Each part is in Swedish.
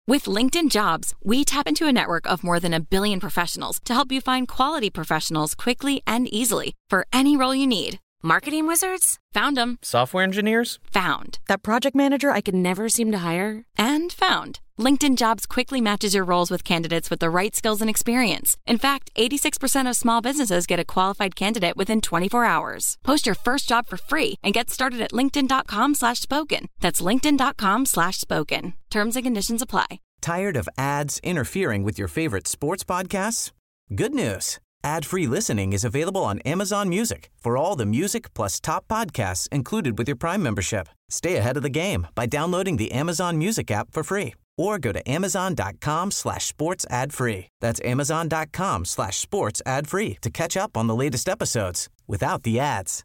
With LinkedIn Jobs, we tap into a network of more than 1 billion professionals to help you find quality professionals quickly and easily for any role you need. Marketing wizards? Found them. Software engineers? Found. That project manager I could never seem to hire? And found. LinkedIn Jobs quickly matches your roles with candidates with the right skills and experience. In fact, 86% of small businesses get a qualified candidate within 24 hours. Post your first job for free and get started at linkedin.com/spoken. That's linkedin.com/spoken. Terms and conditions apply. Tired of ads interfering with your favorite sports podcasts? Good news. Ad-free listening is available on Amazon Music for all the music plus top podcasts included with your Prime membership. Stay ahead of the game by downloading the Amazon Music app for free or go to amazon.com/sports ad free. That's amazon.com/sports ad free to catch up on the latest episodes without the ads.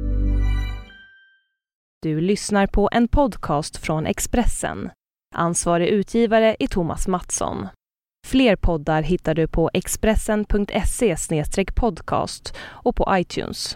Du lyssnar på en podcast från Expressen. Ansvarig utgivare är Thomas Mattsson. Fler poddar hittar du på expressen.se/podcast och på iTunes.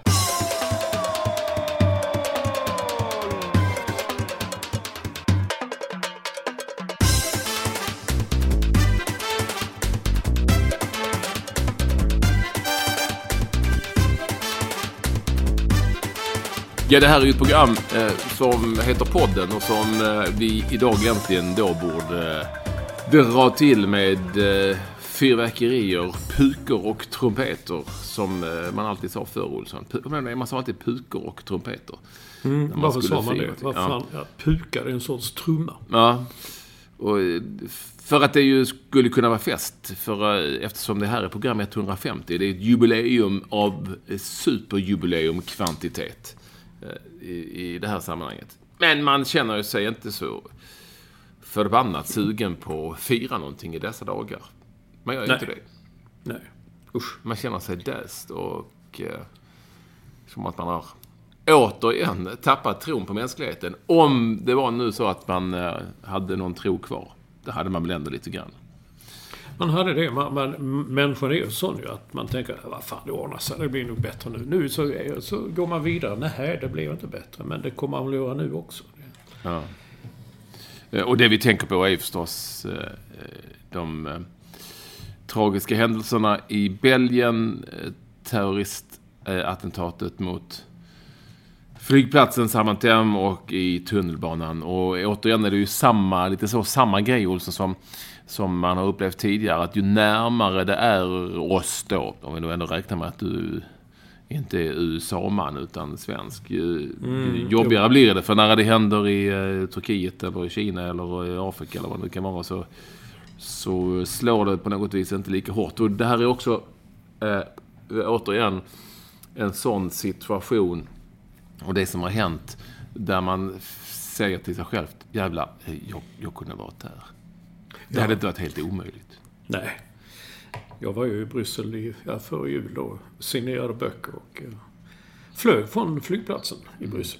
Ja, det här är ju ett program som heter Podden och som vi idag egentligen då borde dra till med fyrverkerier, pukor och trumpeter som man alltid sa förr, Olsson. Man sa alltid pukor och trumpeter. Varför sa man det? Vad fan, pukar är en sorts trumma. Ja, och för att det ju skulle kunna vara fest, eftersom det här är program 150. Det är ett jubileum av superjubileum kvantitet i det här sammanhanget. Men man känner ju sig inte så förbannat sugen på att fira någonting i dessa dagar. Man gör inte det. Nej. Usch. Man känner sig däst och som att man har återigen tappat tron på mänskligheten. Om det var nu så att man hade någon tro kvar. Det hade man väl ändå lite grann. Man hade det. Människan är ju sån ju att man tänker, vad fan, det ordnar sig, det blir nog bättre nu. Nu så går man vidare. Nej, det blir inte bättre. Men det kommer man väl göra nu också. Ja. Och det vi tänker på är ju förstås de tragiska händelserna i Belgien, terroristattentatet mot flygplatsen Zaventem och i tunnelbanan. Och återigen är det ju samma grej, Olsson, som man har upplevt tidigare, att ju närmare det är oss då, om vi då ändå räknar med att du inte är USA-man utan svensk, jobbigare blir det. För när det händer i Turkiet eller i Kina eller i Afrika eller vad det kan vara, så slår det på något vis inte lika hårt. Och det här är också återigen en sån situation, och det som har hänt där man säger till sig själv, jävlar, jag kunde varit där. Det hade inte varit helt omöjligt. Nej. Jag var ju i Bryssel före jul då, signerade böcker och flög från flygplatsen i Bryssel.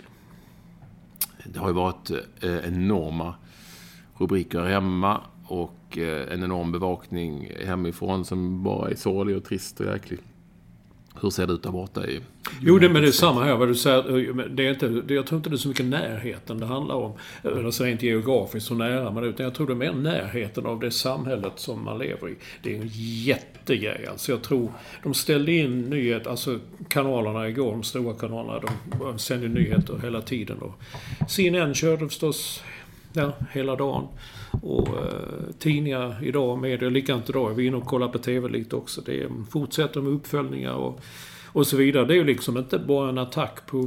Det har ju varit enorma rubriker hemma och en enorm bevakning hemifrån som bara är sorglig och trist och jäklig. Hur ser det ut där borta i... Jo, men det är samma här. Vad du säger, det är inte, jag tror inte det är så mycket närheten det handlar om. Alltså inte geografiskt så nära man, utan jag tror det är mer närheten av det samhället som man lever i. Det är en jättegrej. Alltså jag tror de ställde in nyheter, alltså kanalerna igår, de stora kanalerna, de sänder nyheter hela tiden. Och CNN körde förstås hela dagen. Och tidningar idag med det likadant idag. Vi är inne och kollar på tv lite också. Det fortsätter med uppföljningar och så vidare. Det är ju liksom inte bara en attack på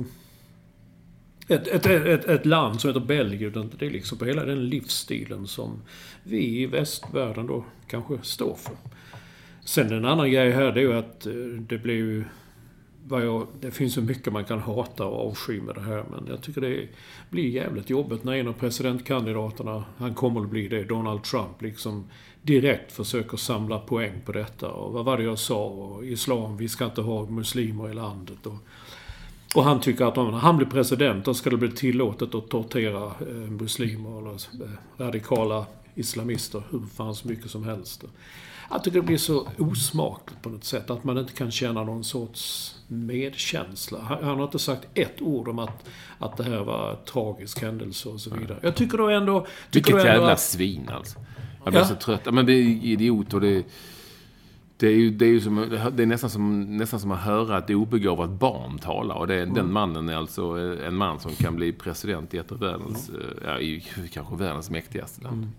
ett land som heter Belgien, utan det är liksom på hela den livsstilen som vi i västvärlden då kanske står för. Sen en annan grej här, det är ju att det blir ju det finns så mycket man kan hata och avsky med det här, men jag tycker det blir jävligt jobbigt när en av presidentkandidaterna, han kommer att bli det, Donald Trump, liksom direkt försöker samla poäng på detta. Och vad var det jag sa? Och islam, vi ska inte ha muslimer i landet. Och han tycker att om han blir president, då ska det bli tillåtet att tortera muslimer eller radikala islamister hur fan så mycket som helst. Jag tycker det blir så osmakligt på något sätt att man inte kan känna någon sorts medkänsla. Han har inte sagt ett ord om att det här var tragisk händelse och så vidare. Jag tycker då ändå... Vilket jävla svin alltså. Jag blir så trött. Men det är idiot och det är nästan som att höra ett obegåvat barn tala. Och den mannen är alltså en man som kan bli president i ett av världens, kanske världens mäktigaste land.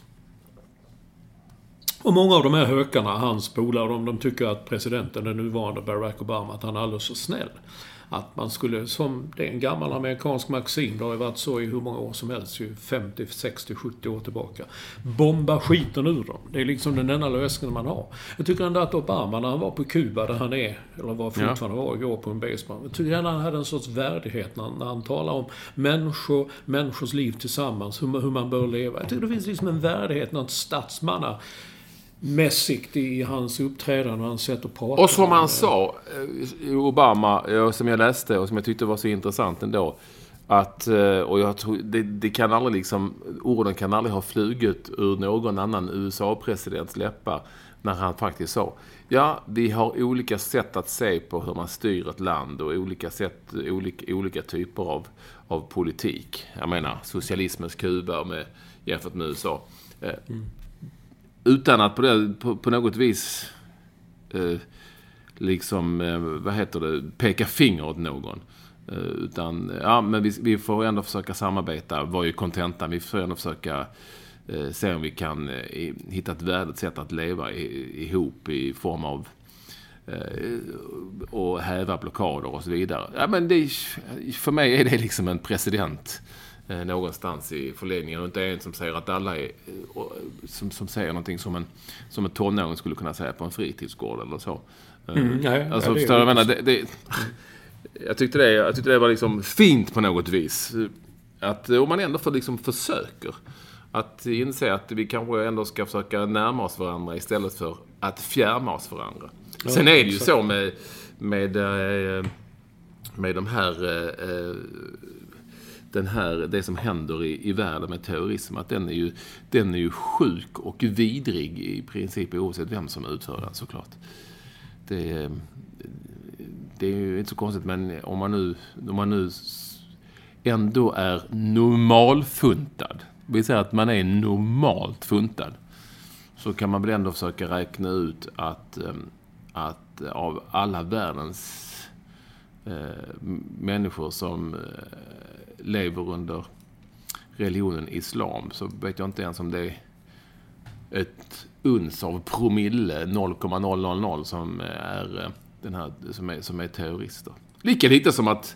Och många av de här hökarna, hans polare, de tycker att presidenten, den nuvarande Barack Obama, att han är alldeles så snäll. Att man skulle, som det är en gammal amerikansk maxim, det har ju varit så i hur många år som helst, 50, 60, 70 år tillbaka. Bomba skiten ur dem. Det är liksom den enda lösningen man har. Jag tycker ändå att Obama, när han var på Kuba, där han är, eller var fortfarande var igår på en baseball, jag tycker ändå han hade en sorts värdighet när han talar om människors liv tillsammans, hur man bör leva. Jag tycker det finns liksom en värdighet, något statsmanna mässigt i hans uppträdande och hans sätt att prata. Och som han sa, Obama, som jag läste och som jag tyckte var så intressant ändå, att, och jag tror, det kan aldrig liksom, orden kan aldrig ha flugit ur någon annan USA-presidents läppar när han faktiskt sa, vi har olika sätt att se på hur man styr ett land och olika typer av politik. Jag menar, socialismens Kuba jämfört med USA. Utan att på något vis peka finger åt någon. Utan, men vi får ändå försöka samarbeta, var ju kontentan. Vi får ändå försöka se om vi kan hitta ett värdigt sätt att leva ihop i form av och häva blockader och så vidare. Ja, men för mig är det liksom en president någonstans i förlängningen, och inte en som säger att alla är som säger någonting som en tonåring skulle kunna säga på en fritidsgård eller så. Alltså förstår jag menar jag tyckte det var liksom fint på något vis att om man ändå får liksom försöker att inse att vi kanske ändå ska försöka närma oss varandra istället för att fjärma oss varandra. Sen är det ju så med de här det som händer i världen med terrorism, att den är ju sjuk och vidrig i princip oavsett vem som utför den, såklart. Det är ju inte så konstigt, men om man nu ändå är normalfuntad, vill säga att man är normalt funtad, så kan man väl ändå försöka räkna ut att av alla världens människor som lever under religionen islam, så vet jag inte ens om det är ett uns av promille 0,000 som är den här som är terrorister. Lika lite som att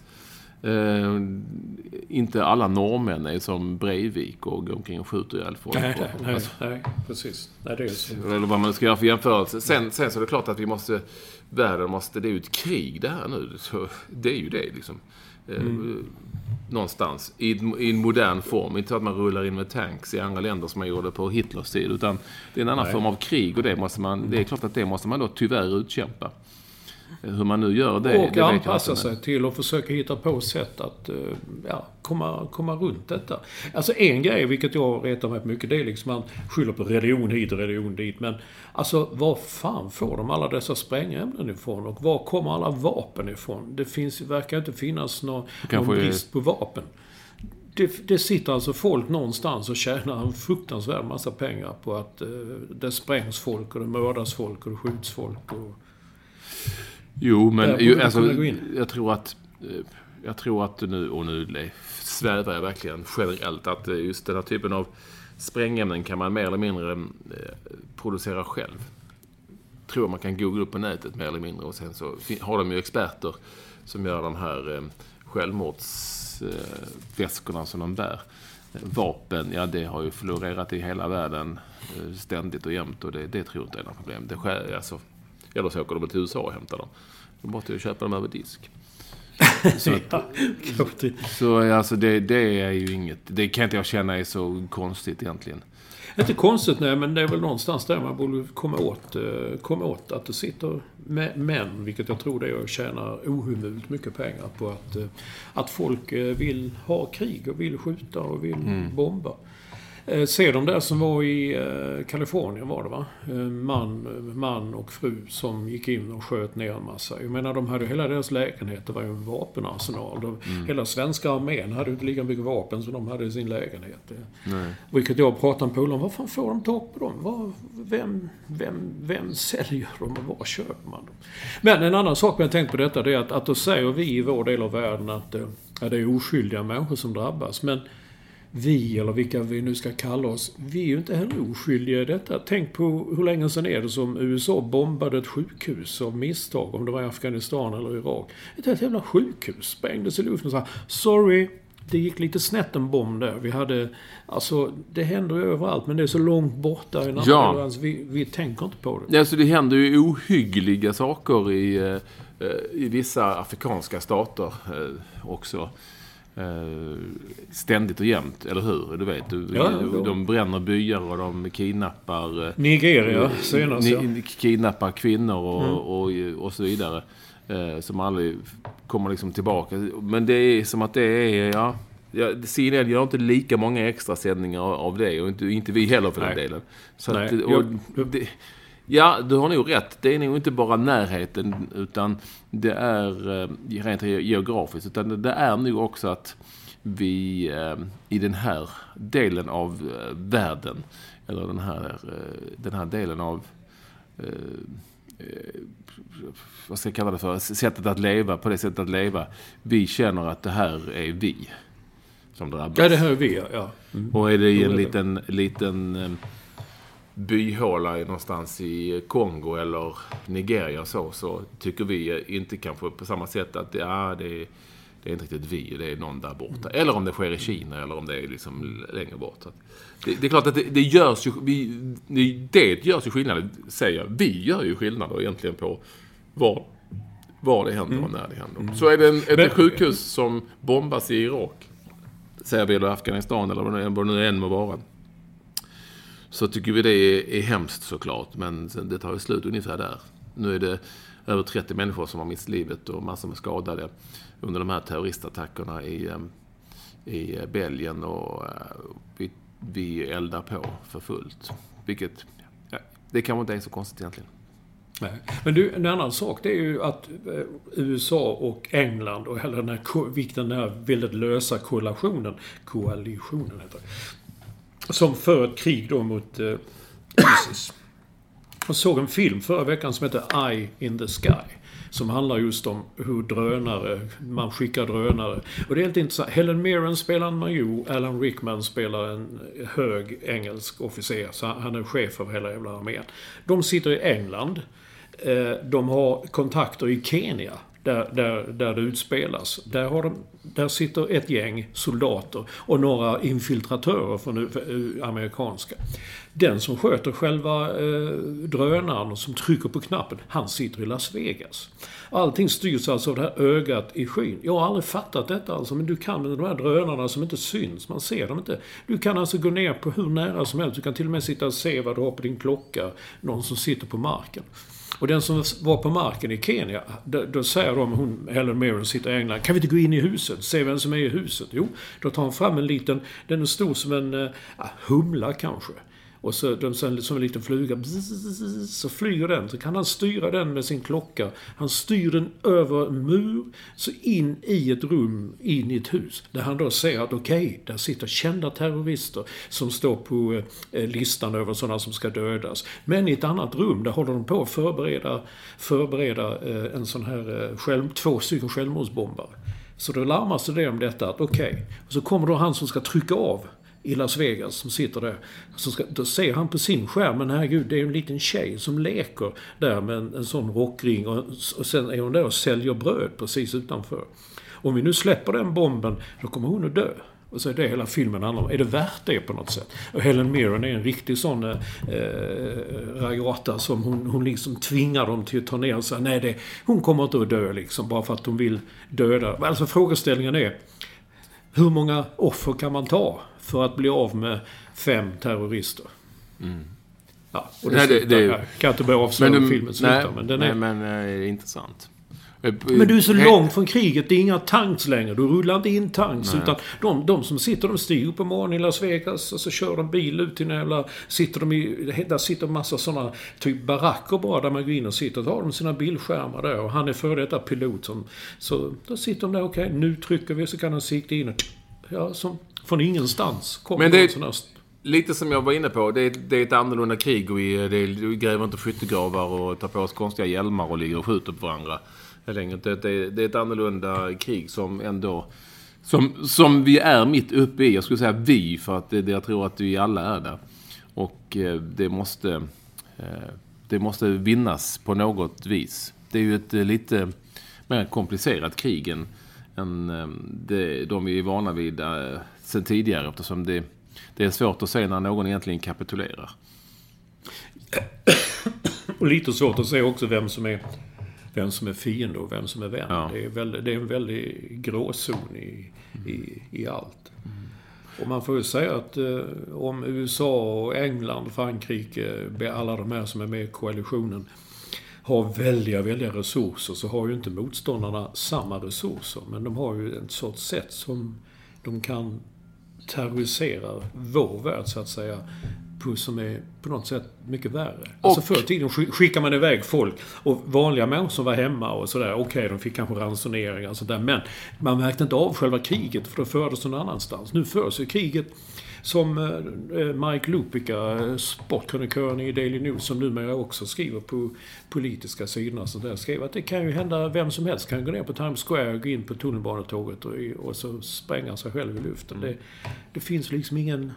inte alla norrmän är som Breivik och går omkring och skjuter ihjäl folk. Nej, precis. Nej, det är så. Eller vad man ska göra för jämförelse. Sen så är det klart att världen måste, det är ju ett krig det här nu. Så det är ju det liksom. Någonstans i en modern form. Inte så att man rullar in med tanks i andra länder som man gjorde på Hitlers tid, utan det är en annan form av krig, och det är klart att det måste man då tyvärr utkämpa. Hur man nu gör det. Och anpassa sig till och försöka hitta på sätt att komma runt detta. Alltså en grej, vilket jag retar mig mycket, det är liksom man skyller på religion hit och religion dit. Men alltså, var fan får de alla dessa sprängämnen ifrån? Och var kommer alla vapen ifrån? Verkar inte finnas någon brist på vapen. Det sitter alltså folk någonstans och tjänar en fruktansvärd massa pengar på att det sprängs folk och det mördas folk och det skjuts folk och... Jo, men jag tror att nu svävar jag verkligen generellt att just den här typen av sprängämnen kan man mer eller mindre producera själv. Tror man kan googla upp på nätet mer eller mindre, och sen så har de ju experter som gör de här självmordsväskorna som de bär. Vapen, det har ju florerat i hela världen ständigt och jämt, och det tror jag inte är något problem. Eller så åker de till USA och hämtar dem. De måste ju köpa dem över disk. Så alltså det är ju inget... Det kan inte jag känna är så konstigt egentligen. Inte konstigt, nej, men det är väl någonstans där man borde komma åt att det sitter män, vilket jag tror det är, och tjänar ohemult mycket pengar på att folk vill ha krig och vill skjuta och vill bomba. Se de där som var i Kalifornien var det va? Man och fru som gick in och sköt ner en massa. Jag menar, de hade hela deras lägenhet, det var ju en vapenarsenal. Hela svenska armén hade inte lika mycket vapen som de hade i sin lägenhet. Vilket jag pratade med polaren, vad fan får de tag på dem? Vem säljer dem och var köper man dem? Men en annan sak jag tänkt på detta, det är att då säger vi i vår del av världen att det är oskyldiga människor som drabbas. Men vi, eller vilka vi nu ska kalla oss, vi är ju inte heller oskyldiga i detta. Tänk på hur länge sedan är det som USA bombade ett sjukhus av misstag, om det var i Afghanistan eller Irak. Ett helt jävla sjukhus sprängdes i luften och sa, sorry, det gick lite snett en bomb där. Vi hade, alltså det händer ju överallt, men det är så långt borta i namn, vi tänker inte på det. Alltså det händer ju ohyggliga saker i vissa afrikanska stater också. Ständigt och jämt, eller hur? Du vet, de bränner byar och de kidnappar Nigeria senast, kidnappar kvinnor och så vidare, som aldrig kommer liksom tillbaka. Men det är som att det är CNN gör inte lika många extra sändningar av det, och inte vi heller för den delen. Så att, ja, du har nog rätt. Det är nog inte bara närheten, utan det är rent geografiskt, utan det är nog också att vi i den här delen av världen, eller den här delen av vad ska jag kalla det för, sättet att leva, på det sättet att leva, vi känner att det här är vi som drabbas. Ja, det här är vi, ja. Och är det i en liten byhåla någonstans i Kongo eller Nigeria så tycker vi inte kanske på samma sätt att det är inte riktigt vi, det är någon där borta. Eller om det sker i Kina, eller om det är liksom längre bort. Det är klart att det görs ju, det görs ju skillnad, säger vi, gör ju skillnad egentligen på var det händer och när det händer. Så är det ett sjukhus som bombas i Irak, säger vi, eller Afghanistan, eller vad det nu än må vara, så tycker vi det är hemskt såklart, men det tar ju slut ungefär där. Nu är det över 30 människor som har mist livet och massor med skadade under de här terroristattackerna i Belgien, och vi eldar på för fullt. Vilket, det kanske inte är så konstigt egentligen. Nej. Men du, en annan sak, det är ju att USA och England och hela den här väldigt lösa koalitionen heter det, som för ett krig då mot ISIS. Jag såg en film förra veckan som heter Eye in the Sky, som handlar just om hur man skickar drönare. Och det är helt intressant. Helen Mirren spelar en major, Alan Rickman spelar en hög engelsk officer, så han är chef av hela jävla armén. De sitter i England. De har kontakter i Kenya, där det utspelas. Där sitter ett gäng soldater och några infiltratörer från amerikanska. Den som sköter själva drönaren och som trycker på knappen, han sitter i Las Vegas. Allting styrs alltså av det här ögat i skyn. Jag har aldrig fattat detta alltså, men du kan med de här drönarna som inte syns, man ser dem inte. Du kan alltså gå ner på hur nära som helst. Du kan till och med sitta och se vad du har på din klocka, någon som sitter på marken. Och den som var på marken i Kenya, då säger de, Helen Mirren sitter i England, kan vi inte gå in i huset, se vem som är i huset? Jo, då tar han fram en liten, den är stor som en humla kanske. Och så som en liten fluga, så flyger den. Så kan han styra den med sin klocka. Han styr den över en mur, så in i ett rum, in i ett hus. Där han då säger att okej, där sitter kända terrorister som står på listan över sådana som ska dödas. Men i ett annat rum, där håller de på att förbereda en sån här 2 stycken självmordsbombare. Så då larmas det om detta att okej. Och så kommer då han som ska trycka av i Las Vegas som sitter där. Då ser han på sin skärm, men herregud, det är en liten tjej som leker där med en sån rockring, och sen är hon där och säljer bröd precis utanför. Om vi nu släpper den bomben, då kommer hon att dö. Och så är det hela filmen handlar om. Är det värt det på något sätt? Och Helen Mirren är en riktig sån ragata som hon liksom tvingar dem till att ta ner och säga nej, hon kommer inte att dö liksom, bara för att hon vill döda. Alltså frågeställningen är, hur många offer kan man ta för att bli av med 5 terrorister? Ja, och det kan inte börja avslöja hur filmen slutar, men den är... Men det är intressant. Men du är så långt från kriget, det är inga tanks längre. Du rullar inte in tanks. Nej. Utan de som sitter, de stiger på morgonen i Las Vegas och så kör de bil ut till jävla... Där sitter en massa sådana typ baracker bara där man går in och sitter. Då har de sina bildskärmar där och han är före detta pilot som... Så då sitter de där, okej, nu trycker vi så kan de sikta in och... Ja, som från ingenstans kommer. Men det är lite som jag var inne på, det är ett annorlunda krig och vi gräver inte skyttegravar och tar på oss konstiga hjälmar och ligger och skjuter på varandra. Det är ett annorlunda krig som ändå som vi är mitt uppe i. Jag skulle säga vi, för att jag tror att vi alla är där. Och det måste vinnas på något vis. Det är ju ett lite mer komplicerat krig än de vi är vana vid sedan tidigare, eftersom det är svårt att se när någon egentligen kapitulerar. Och lite svårt att se också vem som är fiende och vem som är vän. Ja. Det är en väldigt gråzon i allt. Och man får ju säga att om USA och England, Frankrike, alla de här som är med i koalitionen har väldiga resurser, så har ju inte motståndarna samma resurser. Men de har ju en sorts sätt som de kan terrorisera vår värld, så att säga, som är på något sätt mycket värre. Alltså förr i tiden skickar man iväg folk och vanliga människor som var hemma och sådär. Okej, de fick kanske ransoneringar och sådär, men man märkte inte av själva kriget, för då fördes någon annanstans. Nu förs ju kriget, som Mike Lupica, sportkronikören i Daily News, som numera också skriver på politiska sidorna, så där skriver att det kan ju hända, vem som helst kan gå ner på Times Square, gå in på tunnelbanetåget och så spränga sig själv i luften. Det finns liksom ingen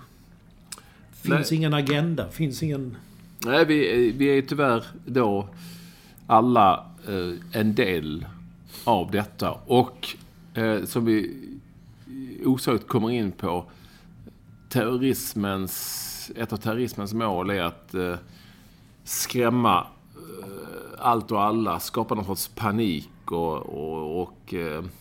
agenda, finns ingen... Nej, vi är tyvärr då alla en del av detta. Och som vi osökt kommer in på, ett av terrorismens mål är att skrämma allt och alla, skapa någon sorts panik och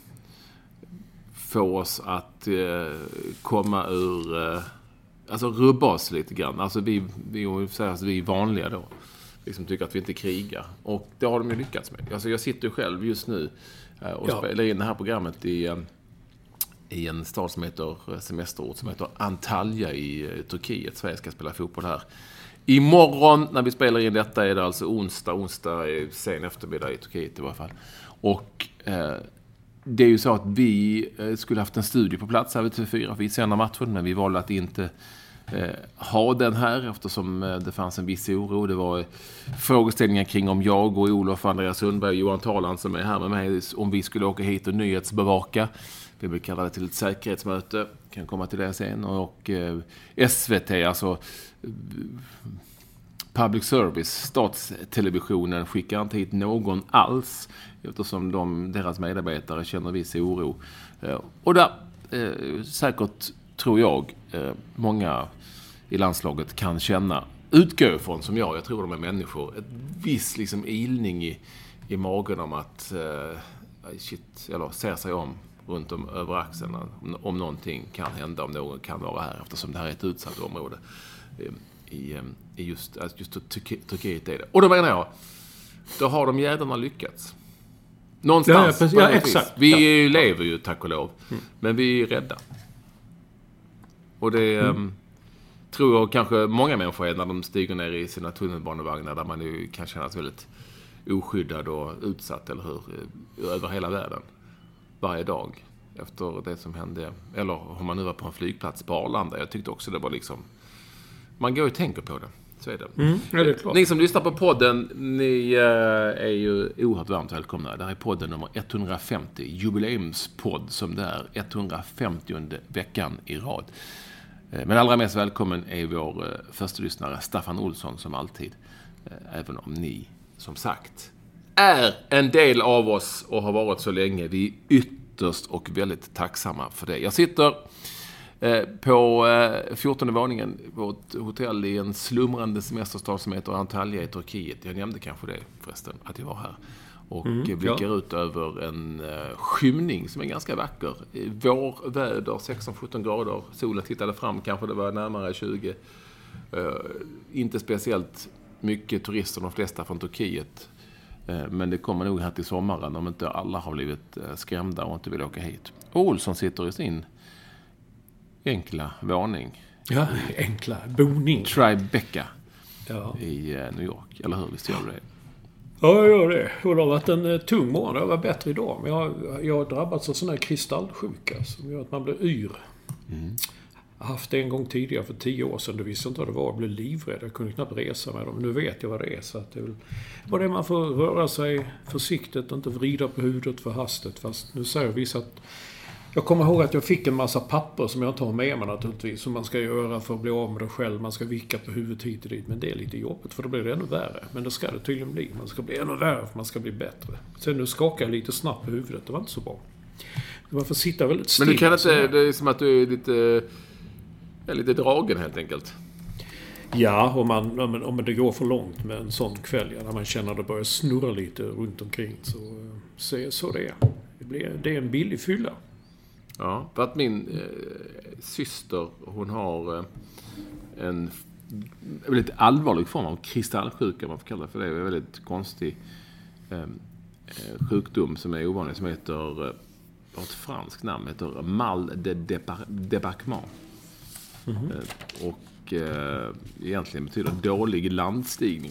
få oss att komma ur... Alltså rubba oss lite grann. Alltså vi är vanliga då. Liksom tycker att vi inte krigar. Och det har de ju lyckats med. Alltså jag sitter själv just nu och spelar in det här programmet i en stad som heter semesterort som heter Antalya i Turkiet. Sverige ska spela fotboll här. Imorgon när vi spelar in detta är det alltså onsdag är sen eftermiddag i Turkiet i varje fall. Och det är ju så att vi skulle haft en studio på plats här vid TV4 vid sena matchen, men vi valde att inte ha den här eftersom det fanns en viss oro. Det var frågeställningar kring om jag och Olof, Andreas Sundberg och Johan Talan som är här med mig, om vi skulle åka hit och nyhetsbevaka. Vi vill kalla det till ett säkerhetsmöte, kan komma till det sen. Och SVT, alltså public service, statstelevisionen, skickar inte hit någon alls eftersom deras medarbetare känner viss oro. Och där säkert tror jag många i landslaget kan känna, utgå från som jag tror de är människor, ett viss liksom ilning i magen om att eller ser sig om runt om över axeln om någonting kan hända, om någon kan vara här, eftersom det här är ett utsatt område i just Turkiet är det. Och då menar jag, då har de jävlarna lyckats. Någonstans. Ja, exakt. Vi lever ju, tack och lov. Men vi är rädda. Och det tror jag kanske många människor är när de stiger ner i sina tunnelbanevagnar, där man ju kan kännas väldigt oskyddad och utsatt, eller hur? Över hela världen. Varje dag. Efter det som hände. Eller om man nu var på en flygplats på Arlanda. Jag tyckte också det var liksom... Man går och tänker på det. Så är det. Ja, det är klart. Ni som lyssnar på podden, ni är ju oerhört varmt välkomna. Det här är podden nummer 150. Jubileumspodd som det är. 150:e veckan i rad. Men allra mest välkommen är vår första lyssnare Staffan Olsson, som alltid. Även om ni, som sagt, är en del av oss och har varit så länge. Vi är ytterst och väldigt tacksamma för det. Jag sitter på 14:e våningen på ett hotell i en slumrande semesterstad som heter Antalya i Turkiet. Jag nämnde kanske det förresten, att jag var här. Och blickar ut över en skymning som är ganska vacker. Vårväder, 16-17 grader. Solen tittade fram, kanske det var närmare 20. Inte speciellt mycket turister, de flesta från Turkiet. Men det kommer nog här till sommaren om inte alla har blivit skrämda och inte vill åka hit. Olsson sitter i sin enkla våning. Ja, enkla boning. Tribeca i New York. Eller hur? Visst gör du det? Ja, jag gör det. Och det har varit en tung morgon. Det var bättre idag. Men jag har drabbats av sån här kristallsjuka som gör att man blir yr. Jag har haft det en gång tidigare för 10 år sedan. Du visste inte vad det var. Jag blev livrädd. Jag kunde knappt resa med dem. Nu vet jag vad det är. Så att det är väl bara det man får röra sig försiktigt och inte vrida på huvudet för hastigt. Fast nu säger vissa att... Jag kommer ihåg att jag fick en massa papper som jag tar med mig naturligtvis. Som man ska göra för att bli av med det själv. Man ska vicka på huvudet hit och dit. Men det är lite jobbigt för då blir det ännu värre. Men det ska det tydligen bli. Man ska bli ännu värre för man ska bli bättre. Sen nu skakar jag lite snabbt på huvudet. Det var inte så bra. Man får sitta väldigt still. Men du kan inte... Det är som att du är lite dragen helt enkelt. Ja, om det går för långt med en sån kväll. När man känner att det börjar snurra lite runt omkring. Så det är. Det är en billig fylla. Ja, för att min syster, hon har en väldigt allvarlig form av kristallsjuka, man får kalla det för det. Det är en väldigt konstig sjukdom som är ovanlig, som heter, ett franskt namn, heter mal de débarquement. Och egentligen betyder dålig landstigning.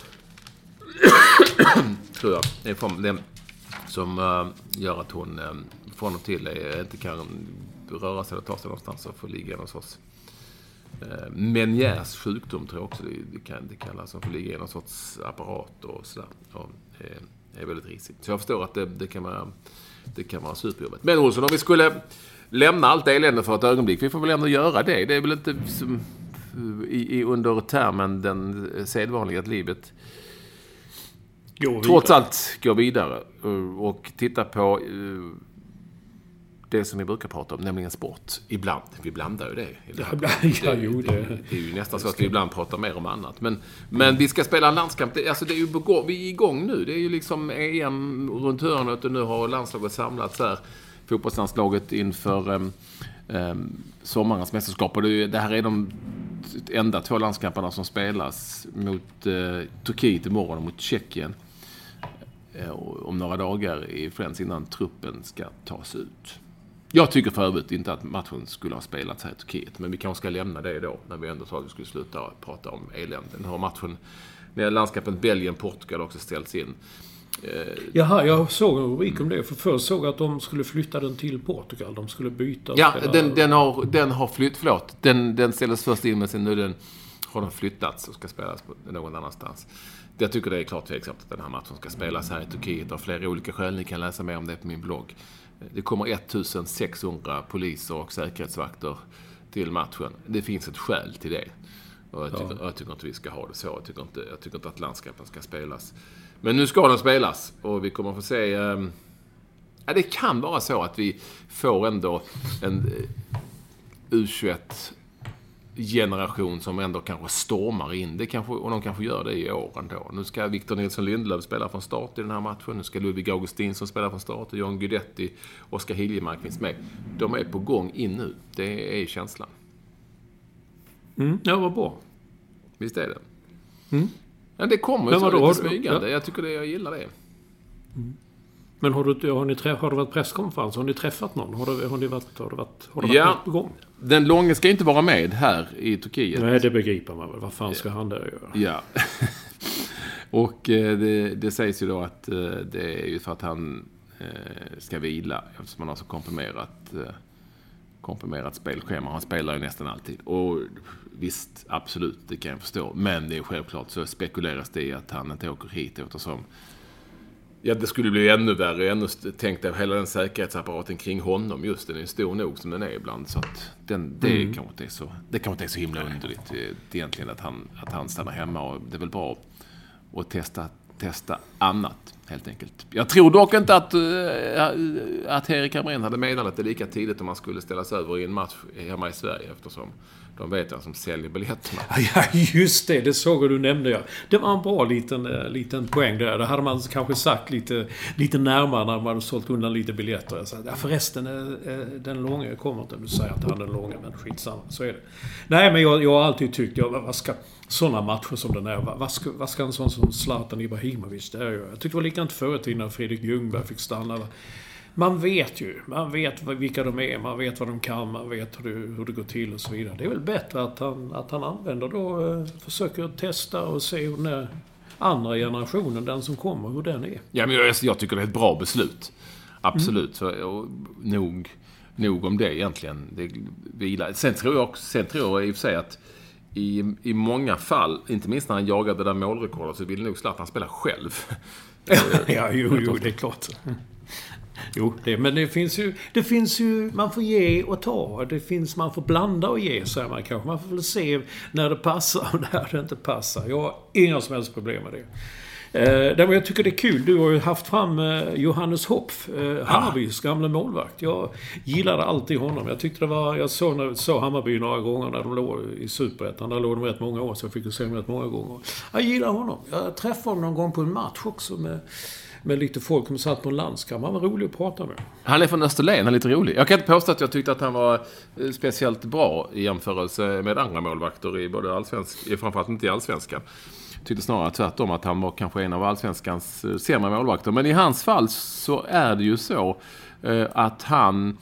Tror jag. Det är form, som gör att hon från och till inte kan röra sig eller ta sig någonstans och få ligga i någon sorts Menières sjukdom, tror jag också det kallas, som får ligga i någon sorts apparat och sådär. Och är väldigt risigt. Så jag förstår att det kan vara superjobbigt. Men Olsson, om vi skulle lämna allt elände för ett ögonblick, vi får väl ändå göra det. Det är väl inte som, under termen den sedvanliga att livet trots allt går vidare och titta på det som vi brukar prata om, nämligen sport. Ibland. Vi blandar ju det. Det är ju nästan så att vi ibland pratar mer om annat. Men vi ska spela en landskamp. Alltså det är ju vi är igång nu. Det är ju liksom EM runt hörnet och nu har landslaget samlats här. Fotbollslandslaget inför sommarens mästerskap. Och det här är de enda 2 landskamperna som spelas mot Turkiet imorgon och mot Tjeckien om några dagar i Friends innan truppen ska tas ut. Jag tycker för övrigt inte att matchen skulle ha spelats här i Turkiet, men vi kanske ska lämna det då när vi ändå sa att vi skulle sluta prata om eländen. Har matchen med landskampen Belgien-Portugal också ställts in. Jaha, jag såg en rubrik om det. För först såg att de skulle flytta den till Portugal. De skulle byta. Ja, den har flyttat. Den ställdes först in, men sen nu har den flyttats och ska spelas någon annanstans. Jag tycker det är klart tveksamt att den här matchen ska spelas här i Turkiet av flera olika skäl. Ni kan läsa mer om det på min blogg. Det kommer 1600 poliser och säkerhetsvakter till matchen. Det finns ett skäl till det. Och jag tycker inte vi ska ha det så. Jag tycker inte att landskampen ska spelas. Men nu ska den spelas. Och vi kommer att få se... det kan vara så att vi får ändå en U21-generation som ändå kanske stormar in. Och de kanske gör det i år ändå. Nu ska Victor Nilsson Lindelöf spela från start i den här matchen. Nu ska Ludvig Augustinsson spela från start. Och John Guidetti och Oskar Hiljemark finns med. De är på gång in nu. Det är känslan. Ja, vad bra. Visst är det? Ja, det kommer ju så lite smygande. Ja. Jag gillar det. Men har det varit presskonferens? Har ni träffat någon? Har det varit något på gång? Den långe ska inte vara med här i Turkiet. Nej, det begriper man väl. Vad fan ska han där göra? Ja. Och det sägs ju då att det är ju för att han ska vila. Eftersom man har så komprimerat spelschema. Han spelar ju nästan alltid. Och visst, absolut, det kan jag förstå. Men det är självklart så spekuleras det i att han inte åker hit eftersom det skulle bli ännu värre. Tänkte jag hela den säkerhetsapparaten kring honom. Just den är stor nog som den är ibland. Så att det kanske inte är så himla underligt egentligen att han stannar hemma. Och det är väl bra att testa annat helt enkelt. Jag tror dock inte att Erik Hamrén hade meddelat det lika tidigt om man skulle ställas över i en match hemma i Sverige eftersom de vet jag som säljer biljetterna. Ja, just det såg du nämnde jag. Det var en bra liten poäng där. Det hade man kanske sagt lite närmare när man hade sålt undan lite biljetter. Jag sa, förresten, den långa kommer inte. Du säger att han är den långa, men skitsamma, så är det. Nej, men jag har alltid tyckt, sådana matcher som den är, vad ska en sån som Zlatan Ibrahimovic, det är ju. Jag tyckte det var likadant förut innan Fredrik Ljungberg fick stanna. Man vet vilka de är, man vet vad de kan, man vet hur det går till och så vidare. Det är väl bättre att han använder då, försöker testa och se hur den är andra generationen, den som kommer, hur den är. Ja, men jag tycker det är ett bra beslut. Absolut. Så, nog om det egentligen. Sen tror jag i och för sig att i många fall, inte minst när han jagade det där målrekordet, så vill nog Zlatan spela själv. Ja, jo, det är klart. Jo, men det finns ju, man får ge och ta. Man får blanda och ge, så man kanske. Man får väl se när det passar och när det inte passar. Jag har inga som helst problem med det. Jag tycker det är kul. Du har ju haft fram Johannes Hopf, Hammarbys gamla målvakt. Jag gillade alltid honom. Jag tyckte jag såg Hammarby några gånger när de låg i Superettan. Där låg de rätt många år, så jag fick se dem rätt många gånger. Jag gillar honom. Jag träffade honom någon gång på en match också med lite folk som satt på en landskamp. Han var rolig att prata med. Han är från Österlen, han är lite rolig. Jag kan inte påstå att jag tyckte att han var speciellt bra i jämförelse med andra målvakter i både allsvenskan, framförallt inte i allsvenskan. Jag tyckte snarare tvärtom att han var kanske en av allsvenskans sämre målvakter. Men i hans fall så är det ju så att han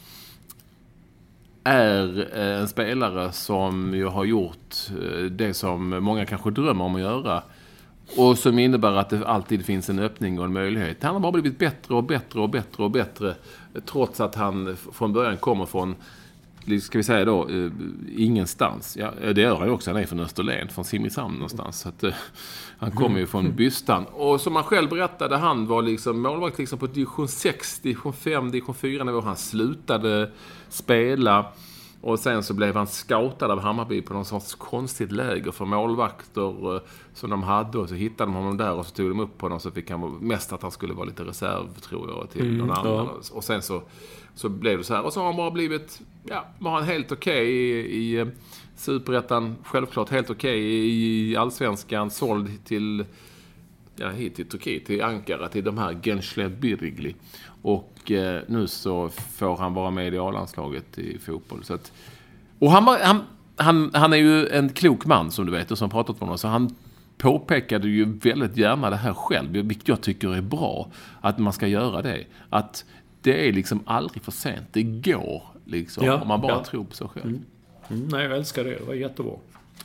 är en spelare som ju har gjort det som många kanske drömmer om att göra. Och som innebär att det alltid finns en öppning och en möjlighet. Han har bara blivit bättre och bättre och bättre och bättre. Trots att han från början kommer från, ska vi säga då, ingenstans. Ja, det gör han ju också. Han är från Österlen, från Simrishamn någonstans. Så att, han kommer ju från Bystan. Och som han själv berättade, han var liksom målvakt liksom på division 6, division 5, division 4 nivå. Han slutade spela. Och sen så blev han scoutad av Hammarby på någon sorts konstigt läger för målvakter som de hade. Och så hittade de honom där och så tog de upp på honom. Så fick han mest att han skulle vara lite reserv, tror jag, till någon annan. Ja. Och sen så blev det så här. Och så har han bara blivit, var han helt okej i Superettan. Självklart helt okej i Allsvenskan. Såld till, hit till Turkiet, till Ankara, till de här Gençlerbirliği. Och nu så får han vara med i A-landslaget i fotboll. Så att, och han är ju en klok man, som du vet, och som pratat med honom. Så han påpekade ju väldigt gärna det här själv, vilket jag tycker är bra, att man ska göra det. Att det är liksom aldrig för sent. Det går liksom, om man bara tror på sig själv. Nej, jag älskar det. Det var jättebra.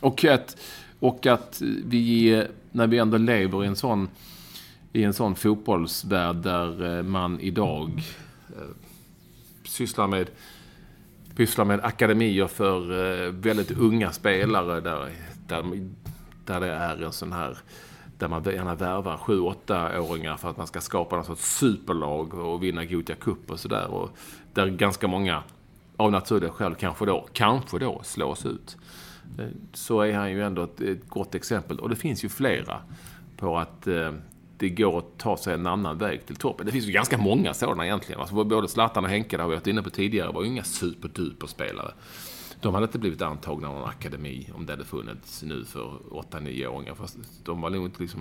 Och att vi, när vi ändå lever i en sån fotbollsvärld där man idag pysslar med akademier för väldigt unga spelare där det är en sån här, där man gärna värvar 7-8-åringar för att man ska skapa något sorts superlag och vinna Gothia Cup och sådär, och där ganska många av naturliga skäl kanske då slås ut. Så är han ju ändå ett gott exempel, och det finns ju flera på att det går att ta sig en annan väg till toppen. Det finns ju ganska många sådana egentligen. Alltså både Zlatan och Henke, där vi varit inne på tidigare, var ju inga superduper-spelare. De hade inte blivit antagna av någon akademi om det hade funnits nu för 8-9-åringar. Fast de var nog inte liksom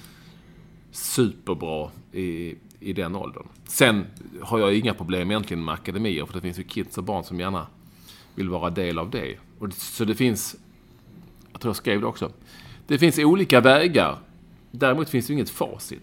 superbra i den åldern. Sen har jag inga problem egentligen med akademier, för det finns ju kids och barn som gärna vill vara del av det. Och så det finns, jag tror jag skrev det också, det finns olika vägar. Däremot finns det inget facit.